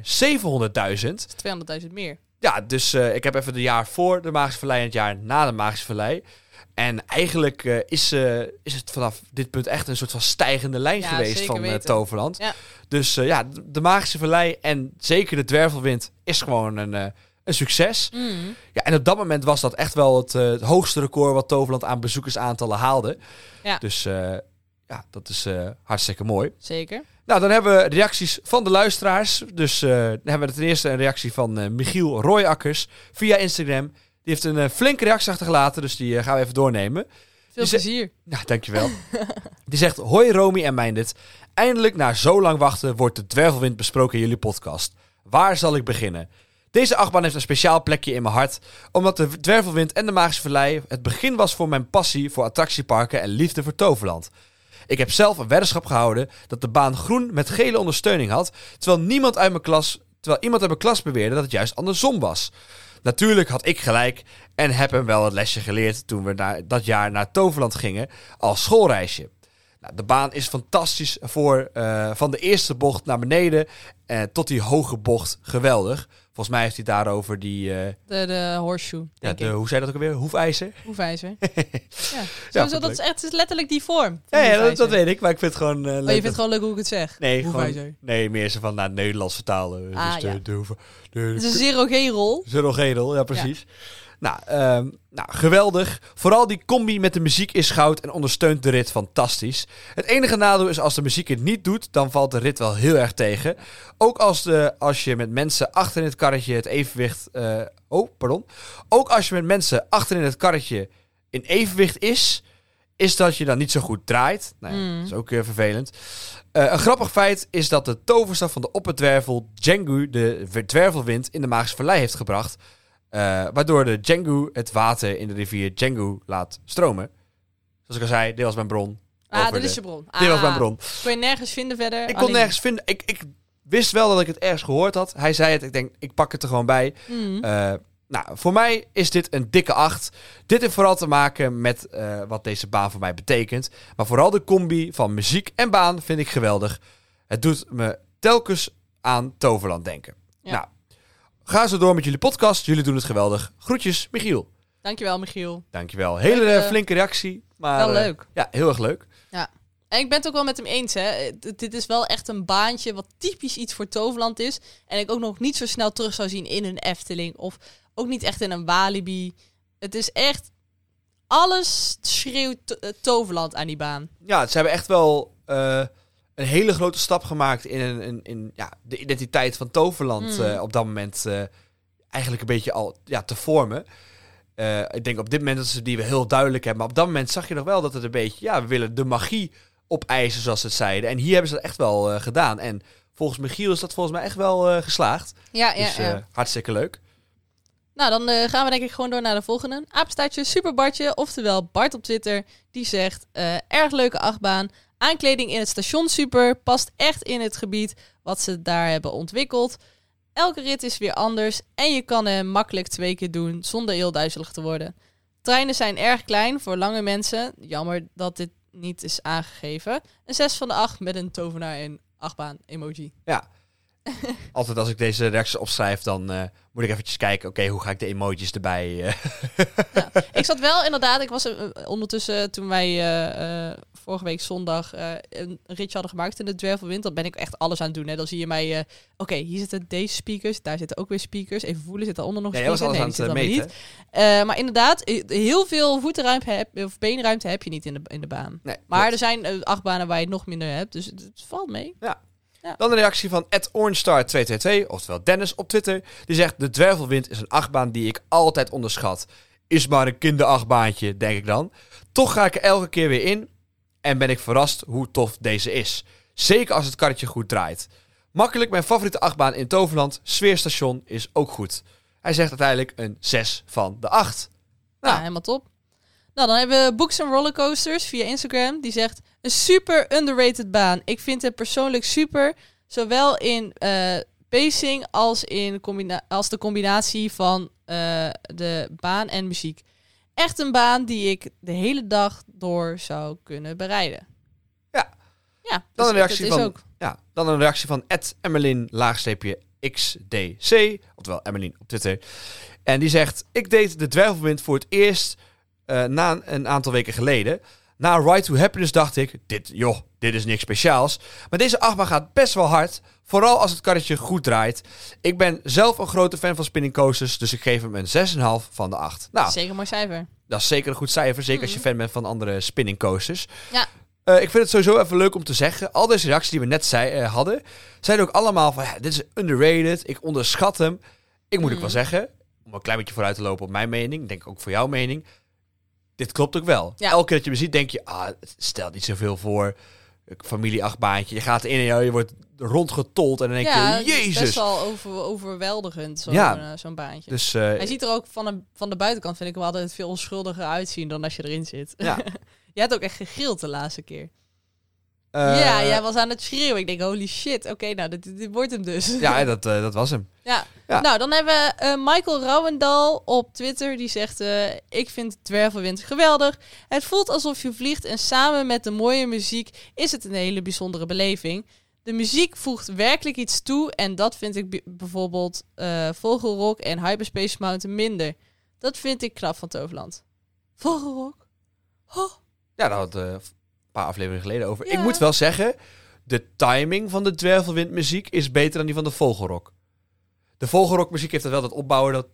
200.000 meer. Ja, dus ik heb even het jaar voor de Magische Vallei en het jaar na de Magische Vallei. En eigenlijk is het vanaf dit punt echt een soort van stijgende lijn geweest van Toverland. Ja. Dus de Magische Vallei en zeker de Dwervelwind is gewoon een succes. Ja, en op dat moment was dat echt wel het hoogste record wat Toverland aan bezoekersaantallen haalde. Ja. Dus dat is hartstikke mooi. Zeker. Nou, dan hebben we reacties van de luisteraars. Dus dan hebben we ten eerste een reactie van Michiel Royakkers via Instagram. Die heeft een flinke reactie achtergelaten, dus die gaan we even doornemen. Veel plezier. Ja, dankjewel. Die zegt, hoi Romy en Meindert. Eindelijk na zo lang wachten wordt de Dwervelwind besproken in jullie podcast. Waar zal ik beginnen? Deze achtbaan heeft een speciaal plekje in mijn hart, omdat de Dwervelwind en de Magische Vallei het begin was voor mijn passie voor attractieparken en liefde voor Toverland. Ik heb zelf een weddenschap gehouden dat de baan groen met gele ondersteuning had, terwijl iemand uit mijn klas beweerde dat het juist andersom was. Natuurlijk had ik gelijk en heb hem wel het lesje geleerd toen we dat jaar naar Toverland gingen als schoolreisje. Nou, de baan is fantastisch van de eerste bocht naar beneden tot die hoge bocht geweldig. Volgens mij heeft hij daarover die... De horseshoe, denk ik. Hoe zei dat ook alweer? Hoefijzer? Hoefijzer. Ja, dat is echt letterlijk die vorm. Ja, dat weet ik. Maar ik vind het gewoon leuk. Je vindt het gewoon leuk hoe ik het zeg? Nee, meer zo van naar het Nederlands vertalen. Het is een zero-G-rol. Zero-G-rol, ja precies. Ja. Geweldig. Vooral die combi met de muziek is goud en ondersteunt de rit fantastisch. Het enige nadeel is als de muziek het niet doet, dan valt de rit wel heel erg tegen. Ook als je met mensen achter in het karretje het evenwicht... Ook als je met mensen achter in het karretje in evenwicht is dat je dan niet zo goed draait. Dat is ook vervelend. Een grappig feit is dat de toverstaf van de opperdwervel Jengu de dwervelwind in de Magische Vallei heeft gebracht. Waardoor de Jengu het water in de rivier Jengu laat stromen. Zoals ik al zei, dit was mijn bron. Dit is je bron. Dit was mijn bron. Kon je nergens vinden verder? Ik kon nergens vinden. Ik wist wel dat ik het ergens gehoord had. Hij zei het. Ik denk, ik pak het er gewoon bij. Voor mij is dit een dikke 8. Dit heeft vooral te maken met wat deze baan voor mij betekent. Maar vooral de combi van muziek en baan vind ik geweldig. Het doet me telkens aan Toverland denken. Ja. Nou, ga zo door met jullie podcast. Jullie doen het geweldig. Groetjes, Michiel. Dankjewel, Michiel. Dankjewel. Hele flinke reactie. Maar, wel leuk. Ja, heel erg leuk. Ja. En ik ben het ook wel met hem eens, hè. Dit is wel echt een baantje wat typisch iets voor Toverland is. En ik ook nog niet zo snel terug zou zien in een Efteling. Of ook niet echt in een Walibi. Het is echt... Alles schreeuwt Toverland aan die baan. Ja, ze hebben echt wel een hele grote stap gemaakt in de identiteit van Toverland op dat moment eigenlijk een beetje al te vormen. Ik denk op dit moment dat ze die wel heel duidelijk hebben. Maar op dat moment zag je nog wel dat het een beetje... we willen de magie opeisen, zoals ze het zeiden. En hier hebben ze dat echt wel gedaan. En volgens Michiel is dat volgens mij echt wel geslaagd. Dus hartstikke leuk. Nou, dan gaan we denk ik gewoon door naar de volgende. Apenstaartje Superbartje, oftewel Bart op Twitter. Die zegt, erg leuke achtbaan. Aankleding in het station super. Past echt in het gebied wat ze daar hebben ontwikkeld. Elke rit is weer anders. En je kan hem makkelijk 2 keer doen zonder heel duizelig te worden. Treinen zijn erg klein voor lange mensen. Jammer dat dit niet is aangegeven. Een 6 van de 8 met een tovenaar en achtbaan emoji. Ja. Altijd als ik deze reacties opschrijf, dan moet ik eventjes kijken... Oké, hoe ga ik de emojis erbij... Ja, ik zat wel inderdaad... Ik was ondertussen, toen wij vorige week zondag een ritje hadden gemaakt in de Dwervelwind... dan ben ik echt alles aan het doen. Hè. Dan zie je mij... Oké, hier zitten deze speakers. Daar zitten ook weer speakers. Even voelen, zit daaronder nog speakers? Ja, was alles aan het meten. Niet. Maar inderdaad, heel veel voetenruimte of beenruimte heb je niet in de baan. Nee, maar er zijn achtbanen waar je nog minder hebt. Dus het valt mee. Ja. Ja. Dan de reactie van @OrangeStar222, oftewel Dennis op Twitter. Die zegt, de Dwervelwind is een achtbaan die ik altijd onderschat. Is maar een kinderachtbaantje, denk ik dan. Toch ga ik er elke keer weer in en ben ik verrast hoe tof deze is. Zeker als het karretje goed draait. Makkelijk mijn favoriete achtbaan in Toverland. Sfeerstation is ook goed. Hij zegt uiteindelijk een 6 van de 8. Nou, ja, helemaal top. Nou, dan hebben we Books and Rollercoasters via Instagram. Die zegt, een super underrated baan. Ik vind het persoonlijk super. Zowel in pacing als de combinatie van de baan en muziek. Echt een baan die ik de hele dag door zou kunnen bereiden. Ja, dan een reactie van @Emmeline_XDC. Oftewel Emmeline op Twitter. En die zegt, ik deed de Dwervelwind voor het eerst... na een aantal weken geleden. Na Ride to Happiness dacht ik, dit is niks speciaals. Maar deze achtbaan gaat best wel hard. Vooral als het karretje goed draait. Ik ben zelf een grote fan van spinning coasters. Dus ik geef hem een 6,5 van de 8. Nou, zeker een mooi cijfer. Dat is zeker een goed cijfer. Zeker als je fan bent van andere spinning coasters. Ja. Ik vind het sowieso even leuk om te zeggen. Al deze reacties die we net hadden. Zeiden ook allemaal van, dit is underrated. Ik onderschat hem. Ik moet ook wel zeggen. Om een klein beetje vooruit te lopen op mijn mening. Denk ook voor jouw mening. Dit klopt ook wel. Ja. Elke keer dat je me ziet, denk je... het stelt niet zoveel voor. Familieachtbaantje. Je gaat in en je wordt rondgetold. En dan denk je, jezus. Het is best wel overweldigend, zo'n baantje. Dus, hij ziet er ook van de buitenkant, vind ik, wel altijd veel onschuldiger uitzien dan als je erin zit. Ja. Je hebt ook echt gegrild de laatste keer. Jij was aan het schreeuwen. Ik denk, holy shit. Oké, nou, dit wordt hem dus. Ja, dat was hem. Ja. Nou, dan hebben we Michael Rouwendal op Twitter. Die zegt, ik vind Dwervelwind geweldig. Het voelt alsof je vliegt en samen met de mooie muziek is het een hele bijzondere beleving. De muziek voegt werkelijk iets toe. En dat vind ik bijvoorbeeld Vogelrok en Hyperspace Mountain minder. Dat vind ik knap van Toverland. Vogelrok. Oh. Ja, daar hadden we een paar afleveringen geleden over. Ja. Ik moet wel zeggen, de timing van de Dwervelwind-muziek is beter dan die van de Vogelrok. De Vogelrok-muziek heeft wel dat opbouwen. Dat...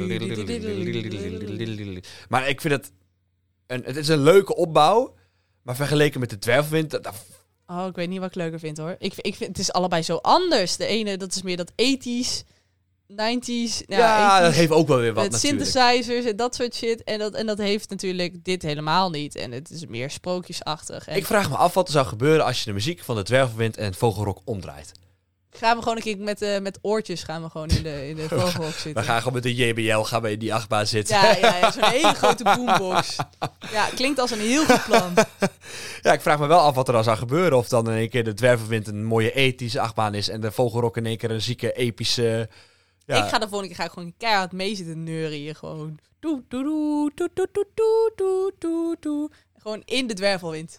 Maar ik vind het is een leuke opbouw. Maar vergeleken met de Dwervelwind... Oh, ik weet niet wat ik leuker vind, hoor. Ik vind het is allebei zo anders. De ene, dat is meer dat 80s, 90s. Ja, 80s, dat heeft ook wel weer wat met natuurlijk. synthesizers en dat soort shit. En dat heeft natuurlijk dit helemaal niet. En het is meer sprookjesachtig. En Ik vraag me af wat er zou gebeuren als je de muziek van de Dwervelwind en het Vogelrok omdraait. gaan we gewoon een keer met oortjes gaan we gewoon in de Vogelrok zitten. We gaan gewoon met de JBL gaan we in die achtbaan zitten. Ja, zo'n hele grote boombox. Ja, klinkt als een heel goed plan. Ja, ik vraag me wel af wat er dan zou gebeuren. Of dan in één keer de Dwervelwind een mooie ethische achtbaan is en de Vogelrok in één keer een zieke, epische... Ja. Ik ga de volgende keer gewoon keihard mee zitten neurien. Gewoon doe, doe, doe, doe, doe, doe, doe, doe, doe, doe. Gewoon in de Dwervelwind.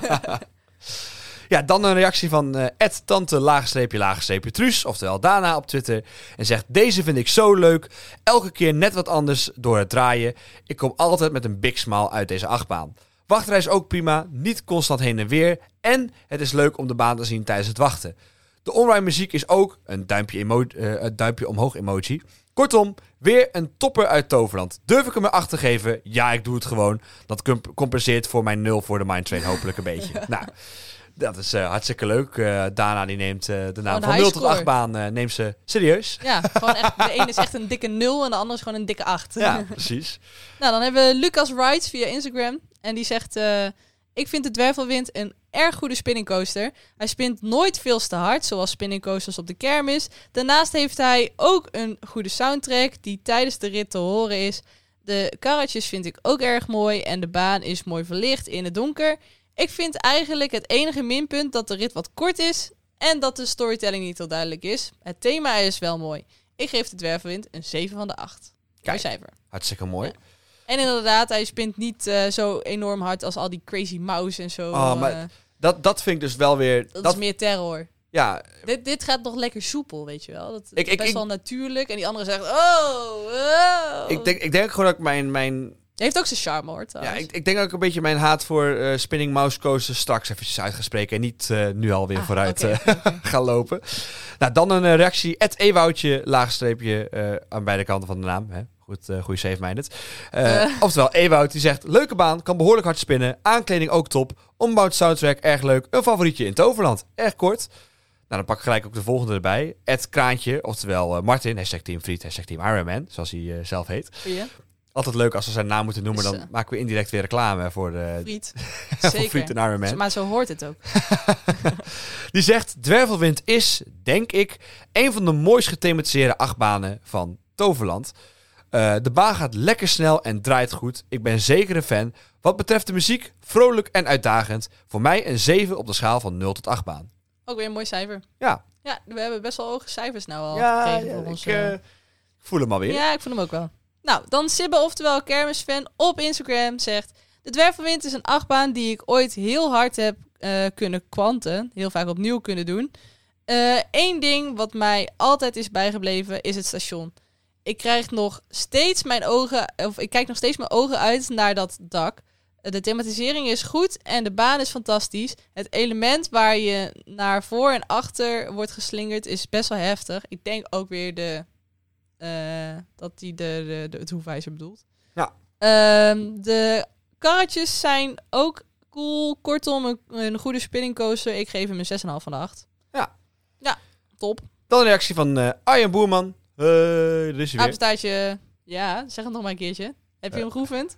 Ja, dan een reactie van @tante_Truus, oftewel Dana op Twitter. En zegt, deze vind ik zo leuk. Elke keer net wat anders door het draaien. Ik kom altijd met een big smile uit deze achtbaan. Wachtrij is ook prima, niet constant heen en weer. En het is leuk om de baan te zien tijdens het wachten. De onride muziek is ook een duimpje omhoog emoji. Kortom, weer een topper uit Toverland. Durf ik hem erachter te geven? Ja, ik doe het gewoon. Dat compenseert voor mijn 0 voor de Mine Train hopelijk een beetje. Nou, dat is hartstikke leuk. Dana die neemt de naam van 0 tot 8 baan neemt ze serieus. Ja, gewoon echt, de ene is echt een dikke 0 en de andere is gewoon een dikke 8. Ja, precies. Nou, dan hebben we Lucas Wright via Instagram. En die zegt, ik vind de Dwervelwind een erg goede spinningcoaster. Hij spint nooit veel te hard, zoals spinningcoasters op de kermis. Daarnaast heeft hij ook een goede soundtrack die tijdens de rit te horen is. De karretjes vind ik ook erg mooi en de baan is mooi verlicht in het donker. Ik vind eigenlijk het enige minpunt dat de rit wat kort is en dat de storytelling niet heel duidelijk is. Het thema is wel mooi. Ik geef de Dwervelwind een 7 van de 8. Mooi cijfer. Hartstikke mooi. Ja. En inderdaad, hij spint niet zo enorm hard als al die Crazy Mouse en zo. Oh, maar dat vind ik dus wel weer... Dat is meer terror. Ja. Dit gaat nog lekker soepel, weet je wel. Dat is best wel natuurlijk. En die andere zegt, oh. Ik denk gewoon dat ik mijn Hij heeft ook zijn charme, hoor. Ja, ik denk ook een beetje mijn haat voor spinning mouse coasters straks eventjes uitgesproken. En niet nu alweer vooruit gaan lopen. Nou, dan een reactie. @ewoutje, laagstreepje aan beide kanten van de naam. Hè? Goed, goede save-minded. Oftewel, Ewout die zegt, leuke baan, kan behoorlijk hard spinnen. Aankleding ook top. Ombouwd soundtrack, erg leuk. Een favorietje in Toverland. Erg kort. Nou, dan pak ik gelijk ook de volgende erbij. @Kraantje, oftewel Martin, #Team Friet, #Team Ironman, zoals hij zelf heet. Ja. Altijd leuk als we zijn naam moeten noemen, dan maken we indirect weer reclame voor de Friet. voor Zeker. Friet en Ironman. Maar zo hoort het ook. Die zegt, Dwervelwind is, denk ik, een van de mooist gethematiseerde achtbanen van Toverland. De baan gaat lekker snel en draait goed. Ik ben zeker een fan. Wat betreft de muziek, vrolijk en uitdagend. Voor mij een 7 op de schaal van 0 tot 8 baan. Ook weer een mooi cijfer. Ja. Ja, we hebben best wel hoge cijfers nou al gekregen voor ons. Ik voel hem alweer. Ja, ik voel hem ook wel. Nou, dan Sibbe, oftewel kermisfan, op Instagram zegt... De Dwervelwind is een achtbaan die ik ooit heel hard heb kunnen kwanten. Heel vaak opnieuw kunnen doen. Eén ding wat mij altijd is bijgebleven is het station. Ik kijk nog steeds mijn ogen uit naar dat dak. De thematisering is goed en de baan is fantastisch. Het element waar je naar voor en achter wordt geslingerd is best wel heftig. Ik denk ook weer dat hij het hoefijzer bedoelt. Ja. De karretjes zijn ook cool. Kortom, een goede spinningcoaster. Ik geef hem een 6,5 van de 8. Ja. Ja, top. Dan een reactie van Arjen Boerman. Er is hij weer. Apenstaartje. Ja, zeg het nog maar een keertje. Heb je hem geoefend?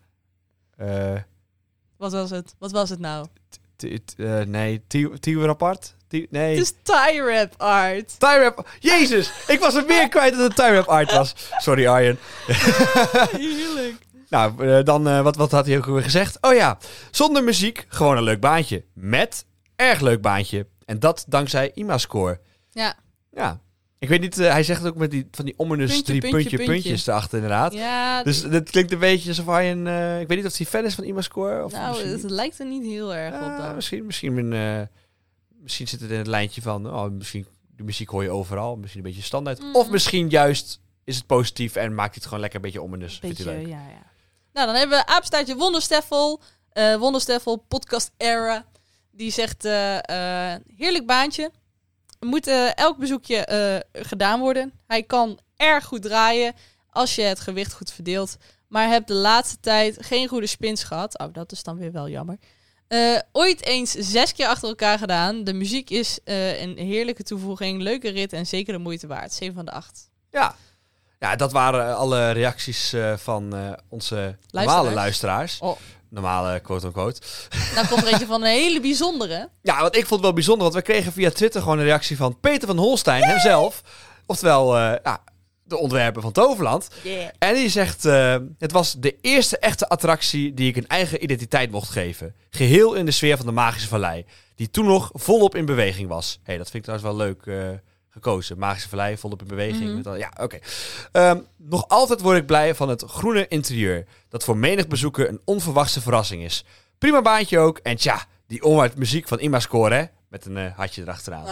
Wat was het nou? Nee, Tier apart? Nee. Het is tie wrap art. Tie wrap. Jezus, ik was er meer kwijt dat het tie wrap art was. Sorry Arjen. Heerlijk. Nou, dan wat had hij ook weer gezegd? Oh ja, zonder muziek gewoon een leuk baantje. Met erg leuk baantje. En dat dankzij IMA-score. Ja. Ja. Ik weet niet, hij zegt het ook met van die ominous Puntje, puntjes erachter inderdaad. Ja. Dus dat klinkt een beetje alsof hij ik weet niet of hij fan is van IMA-score. Nou, het lijkt er niet heel erg op dan. Misschien Misschien zit het in het lijntje van... misschien de muziek hoor je overal. Misschien een beetje standaard. Of misschien juist is het positief en maakt het gewoon lekker een beetje om en dus. Vindt hij leuk. Ja. Nou, dan hebben we apenstaartje Wondersteffel. Wondersteffel, podcast era. Die zegt, heerlijk baantje. Moet elk bezoekje gedaan worden. Hij kan erg goed draaien als je het gewicht goed verdeelt. Maar heb de laatste tijd geen goede spins gehad. Oh, dat is dan weer wel jammer. Ooit eens 6 keer achter elkaar gedaan. De muziek is een heerlijke toevoeging. Leuke rit en zeker de moeite waard. 7 van de 8. Ja, dat waren alle reacties van onze normale luisteraars. Oh. Normale, quote-unquote. Dan komt er eentje van een hele bijzondere. Ja, want ik vond het wel bijzonder, want we kregen via Twitter gewoon een reactie van Peter van Holstein, hemzelf. Oftewel, de ontwerper van Toverland. Yeah. En die zegt, het was de eerste echte attractie die ik een eigen identiteit mocht geven. Geheel in de sfeer van de Magische Vallei, die toen nog volop in beweging was. Dat vind ik trouwens wel leuk gekozen. Magische Vallei, volop in beweging. Ja, oké. Nog altijd word ik blij van het groene interieur, dat voor menig bezoeker een onverwachte verrassing is. Prima baantje ook. En tja, die onwaard muziek van Imascore, hè? Met een hartje erachteraan.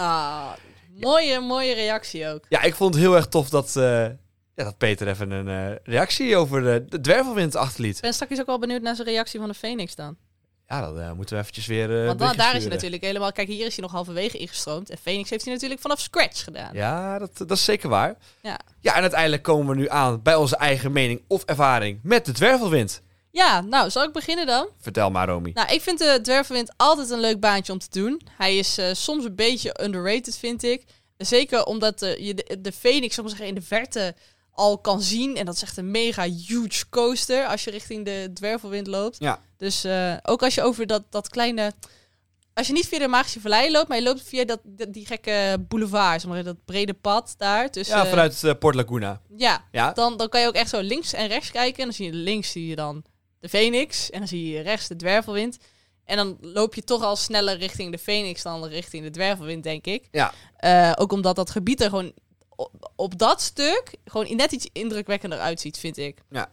Mooie reactie ook. Ja, ik vond het heel erg tof dat Peter even een reactie over de dwervelwind achterliet. Ik ben straks ook wel benieuwd naar zijn reactie van de Phoenix dan. Ja, dan moeten we eventjes weer... Want daar is hij natuurlijk helemaal... Kijk, hier is hij nog halverwege ingestroomd. En Phoenix heeft hij natuurlijk vanaf scratch gedaan. Ja, dat is zeker waar. Ja, en uiteindelijk komen we nu aan bij onze eigen mening of ervaring met de dwervelwind. Ja, nou, zal ik beginnen dan? Vertel maar, Romy. Nou, ik vind de dwervelwind altijd een leuk baantje om te doen. Hij is soms een beetje underrated, vind ik. Zeker omdat je de Phoenix, zal ik maar zeggen, in de verte al kan zien. En dat is echt een mega huge coaster als je richting de dwervelwind loopt. Ja. Dus ook als je over dat kleine... Als je niet via de Magische Vallei loopt, maar je loopt via die gekke boulevard, zeg maar, dat brede pad daar. Dus, vanuit Port Laguna. Ja. Dan kan je ook echt zo links en rechts kijken. En dan zie je links dan de Phoenix. En dan zie je rechts de dwervelwind. En dan loop je toch al sneller richting de Phoenix dan richting de dwervelwind, denk ik. Ja. Ook omdat dat gebied er gewoon op dat stuk gewoon net iets indrukwekkender uitziet, vind ik. Ja.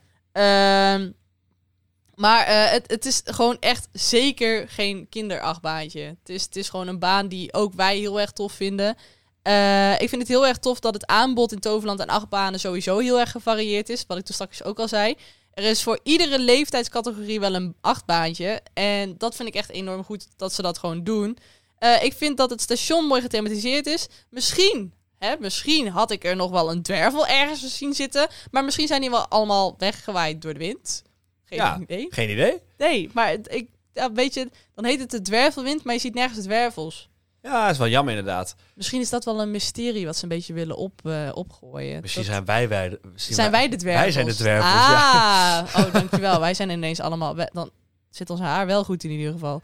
Maar het is gewoon echt zeker geen kinderachtbaantje. Het is gewoon een baan die ook wij heel erg tof vinden. Ik vind het heel erg tof dat het aanbod in Toverland en achtbanen sowieso heel erg gevarieerd is. Wat ik toen straks ook al zei. Er is voor iedere leeftijdscategorie wel een achtbaantje. En dat vind ik echt enorm goed dat ze dat gewoon doen. Ik vind dat het station mooi gethematiseerd is. Misschien had ik er nog wel een dwervel ergens zien zitten. Maar misschien zijn die wel allemaal weggewaaid door de wind. Geen idee. Geen idee? Nee, maar weet je, dan heet het de dwervelwind, maar je ziet nergens de dwervels. Ja, dat is wel jammer inderdaad. Misschien is dat wel een mysterie wat ze een beetje willen opgooien. Misschien zijn wij de dwervels. Wij zijn de dwervels, ja. Oh, dankjewel. Wij zijn ineens allemaal... Dan zit ons haar wel goed in ieder geval.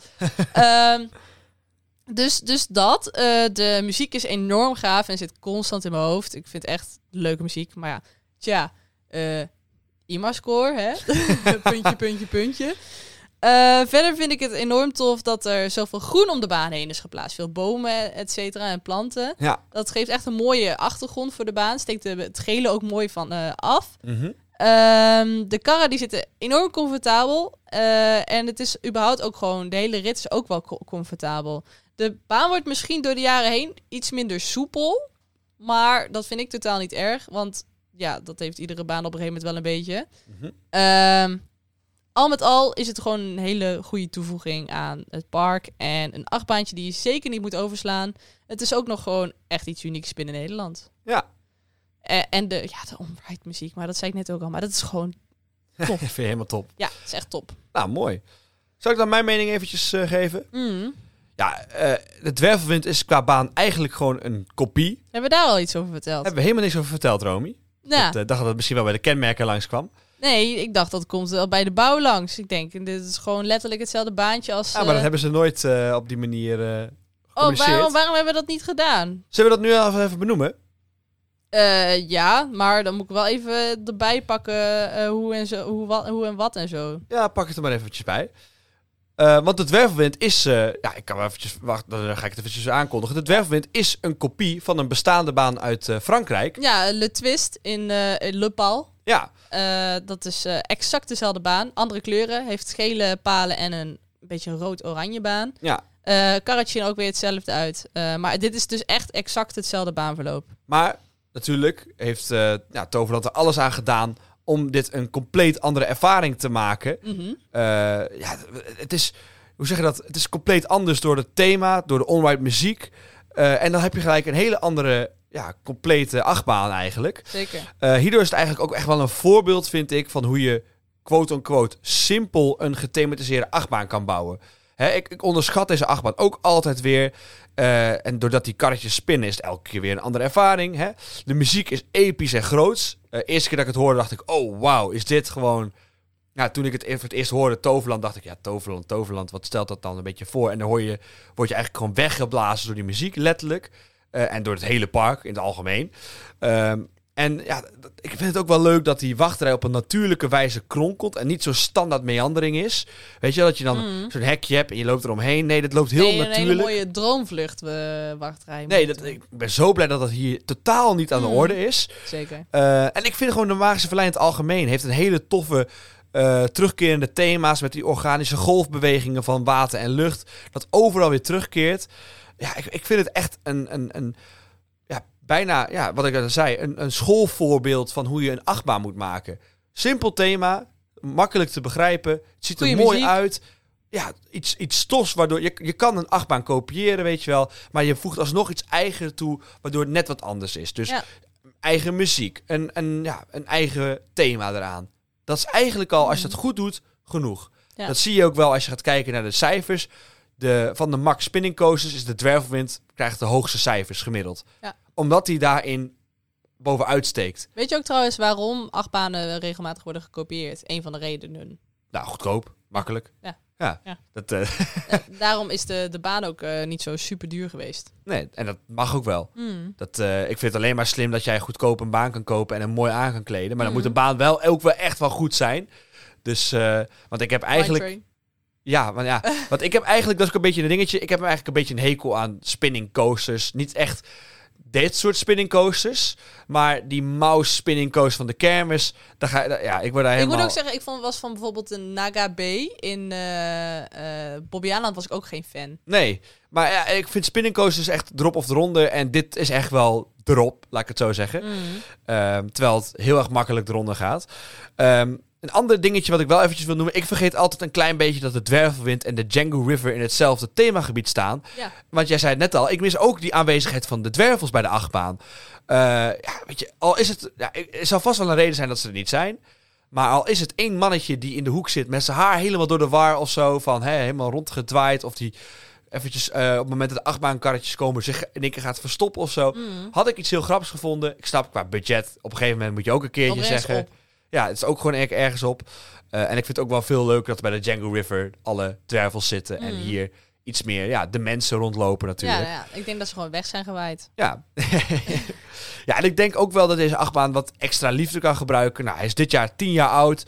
Dus dat. De muziek is enorm gaaf en zit constant in mijn hoofd. Ik vind echt leuke muziek. Maar ja, Imascore, hè? puntje. Verder vind ik het enorm tof dat er zoveel groen om de baan heen is geplaatst. Veel bomen, et cetera, en planten. Ja. Dat geeft echt een mooie achtergrond voor de baan. Steekt het gele ook mooi van af. Mm-hmm. De karren die zitten enorm comfortabel. En het is überhaupt ook gewoon... De hele rit is ook wel comfortabel. De baan wordt misschien door de jaren heen iets minder soepel. Maar dat vind ik totaal niet erg. Want ja, dat heeft iedere baan op een gegeven moment wel een beetje. Mm-hmm. Al met al is het gewoon een hele goede toevoeging aan het park. En een achtbaantje die je zeker niet moet overslaan. Het is ook nog gewoon echt iets unieks binnen Nederland. Ja. En de on-ride muziek, maar dat zei ik net ook al. Maar dat is gewoon top. Vind je helemaal top. Ja, het is echt top. Nou, mooi. Zal ik dan mijn mening eventjes geven? Mm. Ja, de dwervelwind is qua baan eigenlijk gewoon een kopie. Hebben we daar al iets over verteld? Hebben we helemaal niks over verteld, Romy. Ja. Ik dacht dat het misschien wel bij de kenmerken langskwam. Nee, ik dacht dat komt wel bij de bouw langs. Ik denk, dit is gewoon letterlijk hetzelfde baantje als... Ja, maar dat hebben ze nooit op die manier gecommuniceerd. Waarom hebben we dat niet gedaan? Zullen we dat nu even benoemen? Ja, maar dan moet ik wel even erbij pakken hoe en wat en zo. Ja, pak het er maar eventjes bij. Want de dwervelwind is... ik kan wel eventjes... Wacht, dan ga ik het eventjes aankondigen. De dwervelwind is een kopie van een bestaande baan uit Frankrijk. Ja, Le Twist in Le Pal. Ja. Dat is exact dezelfde baan. Andere kleuren. Heeft gele palen en een beetje een rood-oranje baan. Ja. Karretje zien ook weer hetzelfde uit. Maar dit is dus echt exact hetzelfde baanverloop. Maar natuurlijk heeft Toverland er alles aan gedaan om dit een compleet andere ervaring te maken. Mm-hmm. Het is, hoe zeg je dat? Het is compleet anders door het thema, door de onride muziek. En dan heb je gelijk een hele andere, complete achtbaan eigenlijk. Zeker. Hierdoor is het eigenlijk ook echt wel een voorbeeld, vind ik, van hoe je quote-unquote simpel een gethematiseerde achtbaan kan bouwen. Ik onderschat deze achtbaan ook altijd weer. En doordat die karretjes spinnen is het elke keer weer een andere ervaring. Hè? De muziek is episch en groots. Eerste keer dat ik het hoorde dacht ik, oh wauw, is dit gewoon... Ja, toen ik het voor het eerst hoorde, Toverland, dacht ik, Toverland, wat stelt dat dan een beetje voor? En dan word je eigenlijk gewoon weggeblazen door die muziek, letterlijk. En door het hele park in het algemeen. Ik vind het ook wel leuk dat die wachtrij op een natuurlijke wijze kronkelt en niet zo standaard meandering is. Weet je, dat je dan zo'n hekje hebt en je loopt eromheen. Nee, dat loopt heel natuurlijk. Een hele mooie droomvlucht wachtrij. Nee, ik ben zo blij dat dat hier totaal niet aan de orde is. Zeker. En ik vind gewoon de Magische Vallei in het algemeen heeft een hele toffe terugkerende thema's met die organische golfbewegingen van water en lucht. Dat overal weer terugkeert. Ja, ik vind het echt een bijna, wat ik al zei, een schoolvoorbeeld van hoe je een achtbaan moet maken. Simpel thema, makkelijk te begrijpen, het ziet er mooi muziek uit. Ja, iets tofs, waardoor je kan een achtbaan kopiëren, weet je wel, maar je voegt alsnog iets eigen toe, waardoor het net wat anders is. Dus eigen muziek, een eigen thema eraan. Dat is eigenlijk al, als je dat goed doet, genoeg. Ja. Dat zie je ook wel als je gaat kijken naar de cijfers. Van de Max Spinning Coasters is de Dwervelwind krijgt de hoogste cijfers gemiddeld. Ja. Omdat hij daarin bovenuit steekt. Weet je ook trouwens waarom achtbanen regelmatig worden gekopieerd? Een van de redenen. Nou, goedkoop. Makkelijk. Ja. Daarom is de baan ook niet zo super duur geweest. Nee, en dat mag ook wel. Ik vind het alleen maar slim dat jij goedkoop een baan kan kopen en hem mooi aan kan kleden. Maar dan moet de baan ook wel echt wel goed zijn. Dus, want ik heb eigenlijk... want ik heb eigenlijk, dat is ook een beetje een dingetje, ik heb eigenlijk een beetje een hekel aan spinning coasters. Niet echt dit soort spinning coasters, maar die mouse spinning coaster van de kermis, ik word daar helemaal... Ik moet ook zeggen, ik was van bijvoorbeeld de Naga Bay in Bobbejaanland was ik ook geen fan. Nee, maar ik vind spinning coasters echt drop of de ronde en dit is echt wel drop, laat ik het zo zeggen. Terwijl het heel erg makkelijk eronder gaat. Een ander dingetje wat ik wel eventjes wil noemen. Ik vergeet altijd een klein beetje dat de Dwervelwind en de Django River in hetzelfde themagebied staan. Ja. Want jij zei het net al, ik mis ook die aanwezigheid van de dwervels bij de achtbaan. Weet je, al is het... er zal vast wel een reden zijn dat ze er niet zijn. Maar al is het één mannetje die in de hoek zit met zijn haar helemaal door de war of zo. Van helemaal rondgedraaid. Of die eventjes op het moment dat de achtbaankarretjes komen zich in één keer gaat verstoppen of zo. Had ik iets heel grappigs gevonden. Ik snap qua budget. Op een gegeven moment moet je ook een keertje zeggen... Op. Ja, het is ook gewoon ergens op. En ik vind het ook wel veel leuker dat bij de Django River alle dwervels zitten. En hier iets meer de mensen rondlopen natuurlijk. Ja, ik denk dat ze gewoon weg zijn gewaaid. Ja. Ja, en ik denk ook wel dat deze achtbaan wat extra liefde kan gebruiken. Nou, hij is dit jaar 10 jaar oud.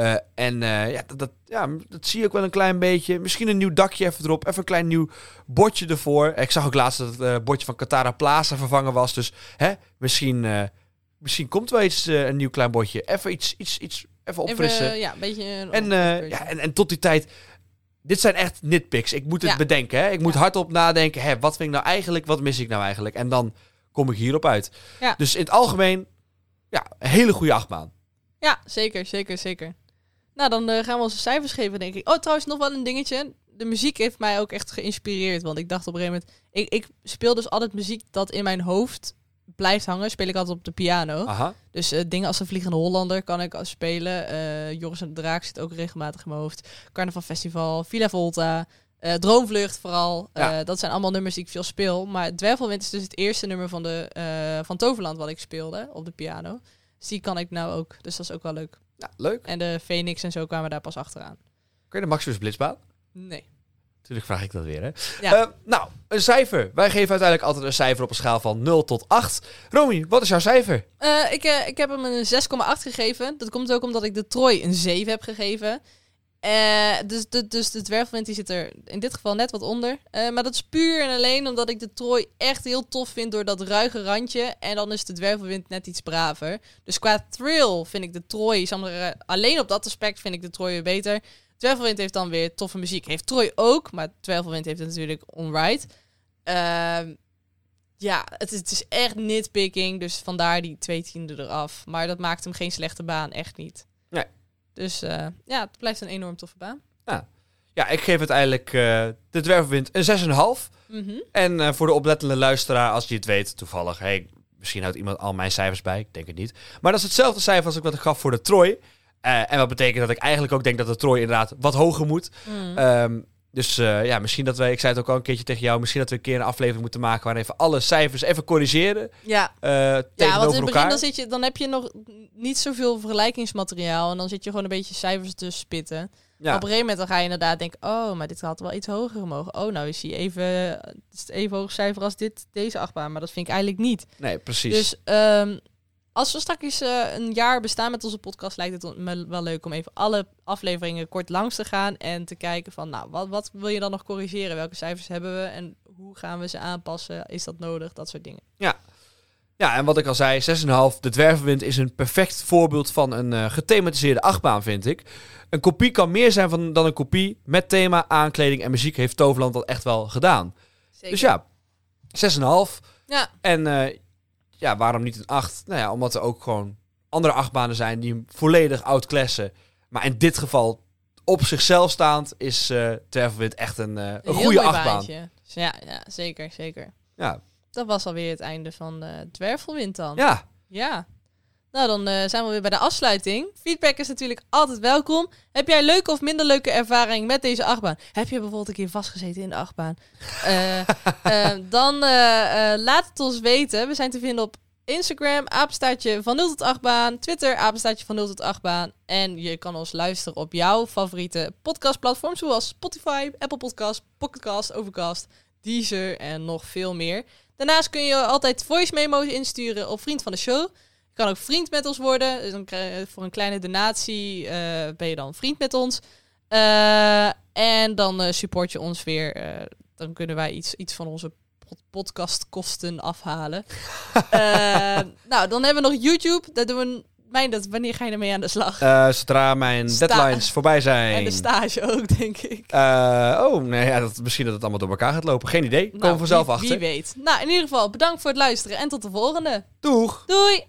Dat zie je ook wel een klein beetje. Misschien een nieuw dakje even erop. Even een klein nieuw bordje ervoor. Ik zag ook laatst dat het bordje van Katara Plaza vervangen was. Dus misschien komt wel iets, een nieuw klein bordje. Even iets even opfrissen. Een beetje... En tot die tijd... Dit zijn echt nitpicks. Ik moet het bedenken. Hè? Ik moet hardop nadenken. Wat vind ik nou eigenlijk? Wat mis ik nou eigenlijk? En dan kom ik hierop uit. Ja. Dus in het algemeen... een hele goede achtbaan. Ja, zeker. Nou, dan gaan we onze cijfers geven, denk ik. Oh, trouwens, nog wel een dingetje. De muziek heeft mij ook echt geïnspireerd. Want ik dacht op een gegeven moment... Ik speel dus altijd muziek dat in mijn hoofd blijft hangen. Speel ik altijd op de piano. Aha. Dus dingen als de Vliegende Hollander kan ik spelen. Joris en de Draak zit ook regelmatig in mijn hoofd. Carnaval Festival, Villa Volta, Droomvlucht vooral. Dat zijn allemaal nummers die ik veel speel. Maar Dwervelwind is dus het eerste nummer van Toverland wat ik speelde op de piano. Dus die kan ik nou ook. Dus dat is ook wel leuk. Ja, leuk. En de Phoenix en zo kwamen daar pas achteraan. Kun je de Maximus Blitzbaan? Nee. Natuurlijk vraag ik dat weer, hè? Ja. Een cijfer. Wij geven uiteindelijk altijd een cijfer op een schaal van 0 tot 8. Romy, wat is jouw cijfer? Ik heb hem een 6,8 gegeven. Dat komt ook omdat ik de Troy een 7 heb gegeven. Dus de Dwervelwind die zit er in dit geval net wat onder. Maar dat is puur en alleen omdat ik de Troy echt heel tof vind door dat ruige randje. En dan is de Dwervelwind net iets braver. Dus qua thrill vind ik de Troy, alleen op dat aspect vind ik de Troy weer beter. Zwervelwind heeft dan weer toffe muziek. Heeft Troy ook, maar Zwervelwind heeft het natuurlijk on-ride. Ja, het is echt nitpicking. Dus vandaar die 2 tienden eraf. Maar dat maakt hem geen slechte baan. Echt niet. Nee. Dus het blijft een enorm toffe baan. Ja, ik geef uiteindelijk de Zwervelwind een 6,5. Mhm. En voor de oplettende luisteraar, als je het weet, toevallig. Hey, misschien houdt iemand al mijn cijfers bij. Ik denk het niet. Maar dat is hetzelfde cijfer als wat ik gaf voor de Troy. En wat betekent dat ik eigenlijk ook denk dat de Troy inderdaad wat hoger moet. Dus misschien dat wij, ik zei het ook al een keertje tegen jou, misschien dat we een keer een aflevering moeten maken waar we even alle cijfers even corrigeren. Ja, tegenover want in het elkaar. begin dan heb je nog niet zoveel vergelijkingsmateriaal. En dan zit je gewoon een beetje cijfers te spitten. Ja. Op een gegeven moment dan ga je inderdaad denken, oh, maar dit had wel iets hoger mogen. Oh, nou is hij even hoog cijfer als deze achtbaan. Maar dat vind ik eigenlijk niet. Nee, precies. Dus als we straks een jaar bestaan met onze podcast, lijkt het me wel leuk om even alle afleveringen kort langs te gaan en te kijken van, nou, wat wil je dan nog corrigeren? Welke cijfers hebben we en hoe gaan we ze aanpassen? Is dat nodig? Dat soort dingen. Ja, en wat ik al zei, 6,5. De Dwervelwind is een perfect voorbeeld van een gethematiseerde achtbaan, vind ik. Een kopie kan meer zijn dan een kopie. Met thema, aankleding en muziek heeft Toverland dat echt wel gedaan. Zeker. Dus ja, 6,5. Ja. En waarom niet een 8? Nou ja, omdat er ook gewoon andere achtbanen zijn die volledig outclassen. Maar in dit geval op zichzelf staand is Dwervelwind echt een heel goede mooi achtbaan. baantje. Dus ja, zeker. Ja. Dat was alweer het einde van Dwervelwind dan. Ja. Ja. Nou, dan zijn we weer bij de afsluiting. Feedback is natuurlijk altijd welkom. Heb jij leuke of minder leuke ervaring met deze achtbaan? Heb je bijvoorbeeld een keer vastgezeten in de achtbaan? Dan laat het ons weten. We zijn te vinden op Instagram, apenstaartje van 0 tot 8 baan. Twitter, apenstaartje van 0 tot 8 baan. En je kan ons luisteren op jouw favoriete podcastplatform, zoals Spotify, Apple Podcasts, Pocket Cast, Overcast, Deezer en nog veel meer. Daarnaast kun je altijd voice memo's insturen op Vriend van de Show. Je kan ook vriend met ons worden. Dus dan voor een kleine donatie ben je dan vriend met ons. En dan support je ons weer. Dan kunnen wij iets van onze podcastkosten afhalen. Nou, dan hebben we nog YouTube. Dat doen we... wanneer ga je ermee aan de slag? Zodra mijn deadlines voorbij zijn. En de stage ook, denk ik. Misschien dat het allemaal door elkaar gaat lopen. Geen idee. Komen Nou, we vanzelf achter. Wie weet. Nou, in ieder geval bedankt voor het luisteren en tot de volgende. Doeg! Doei!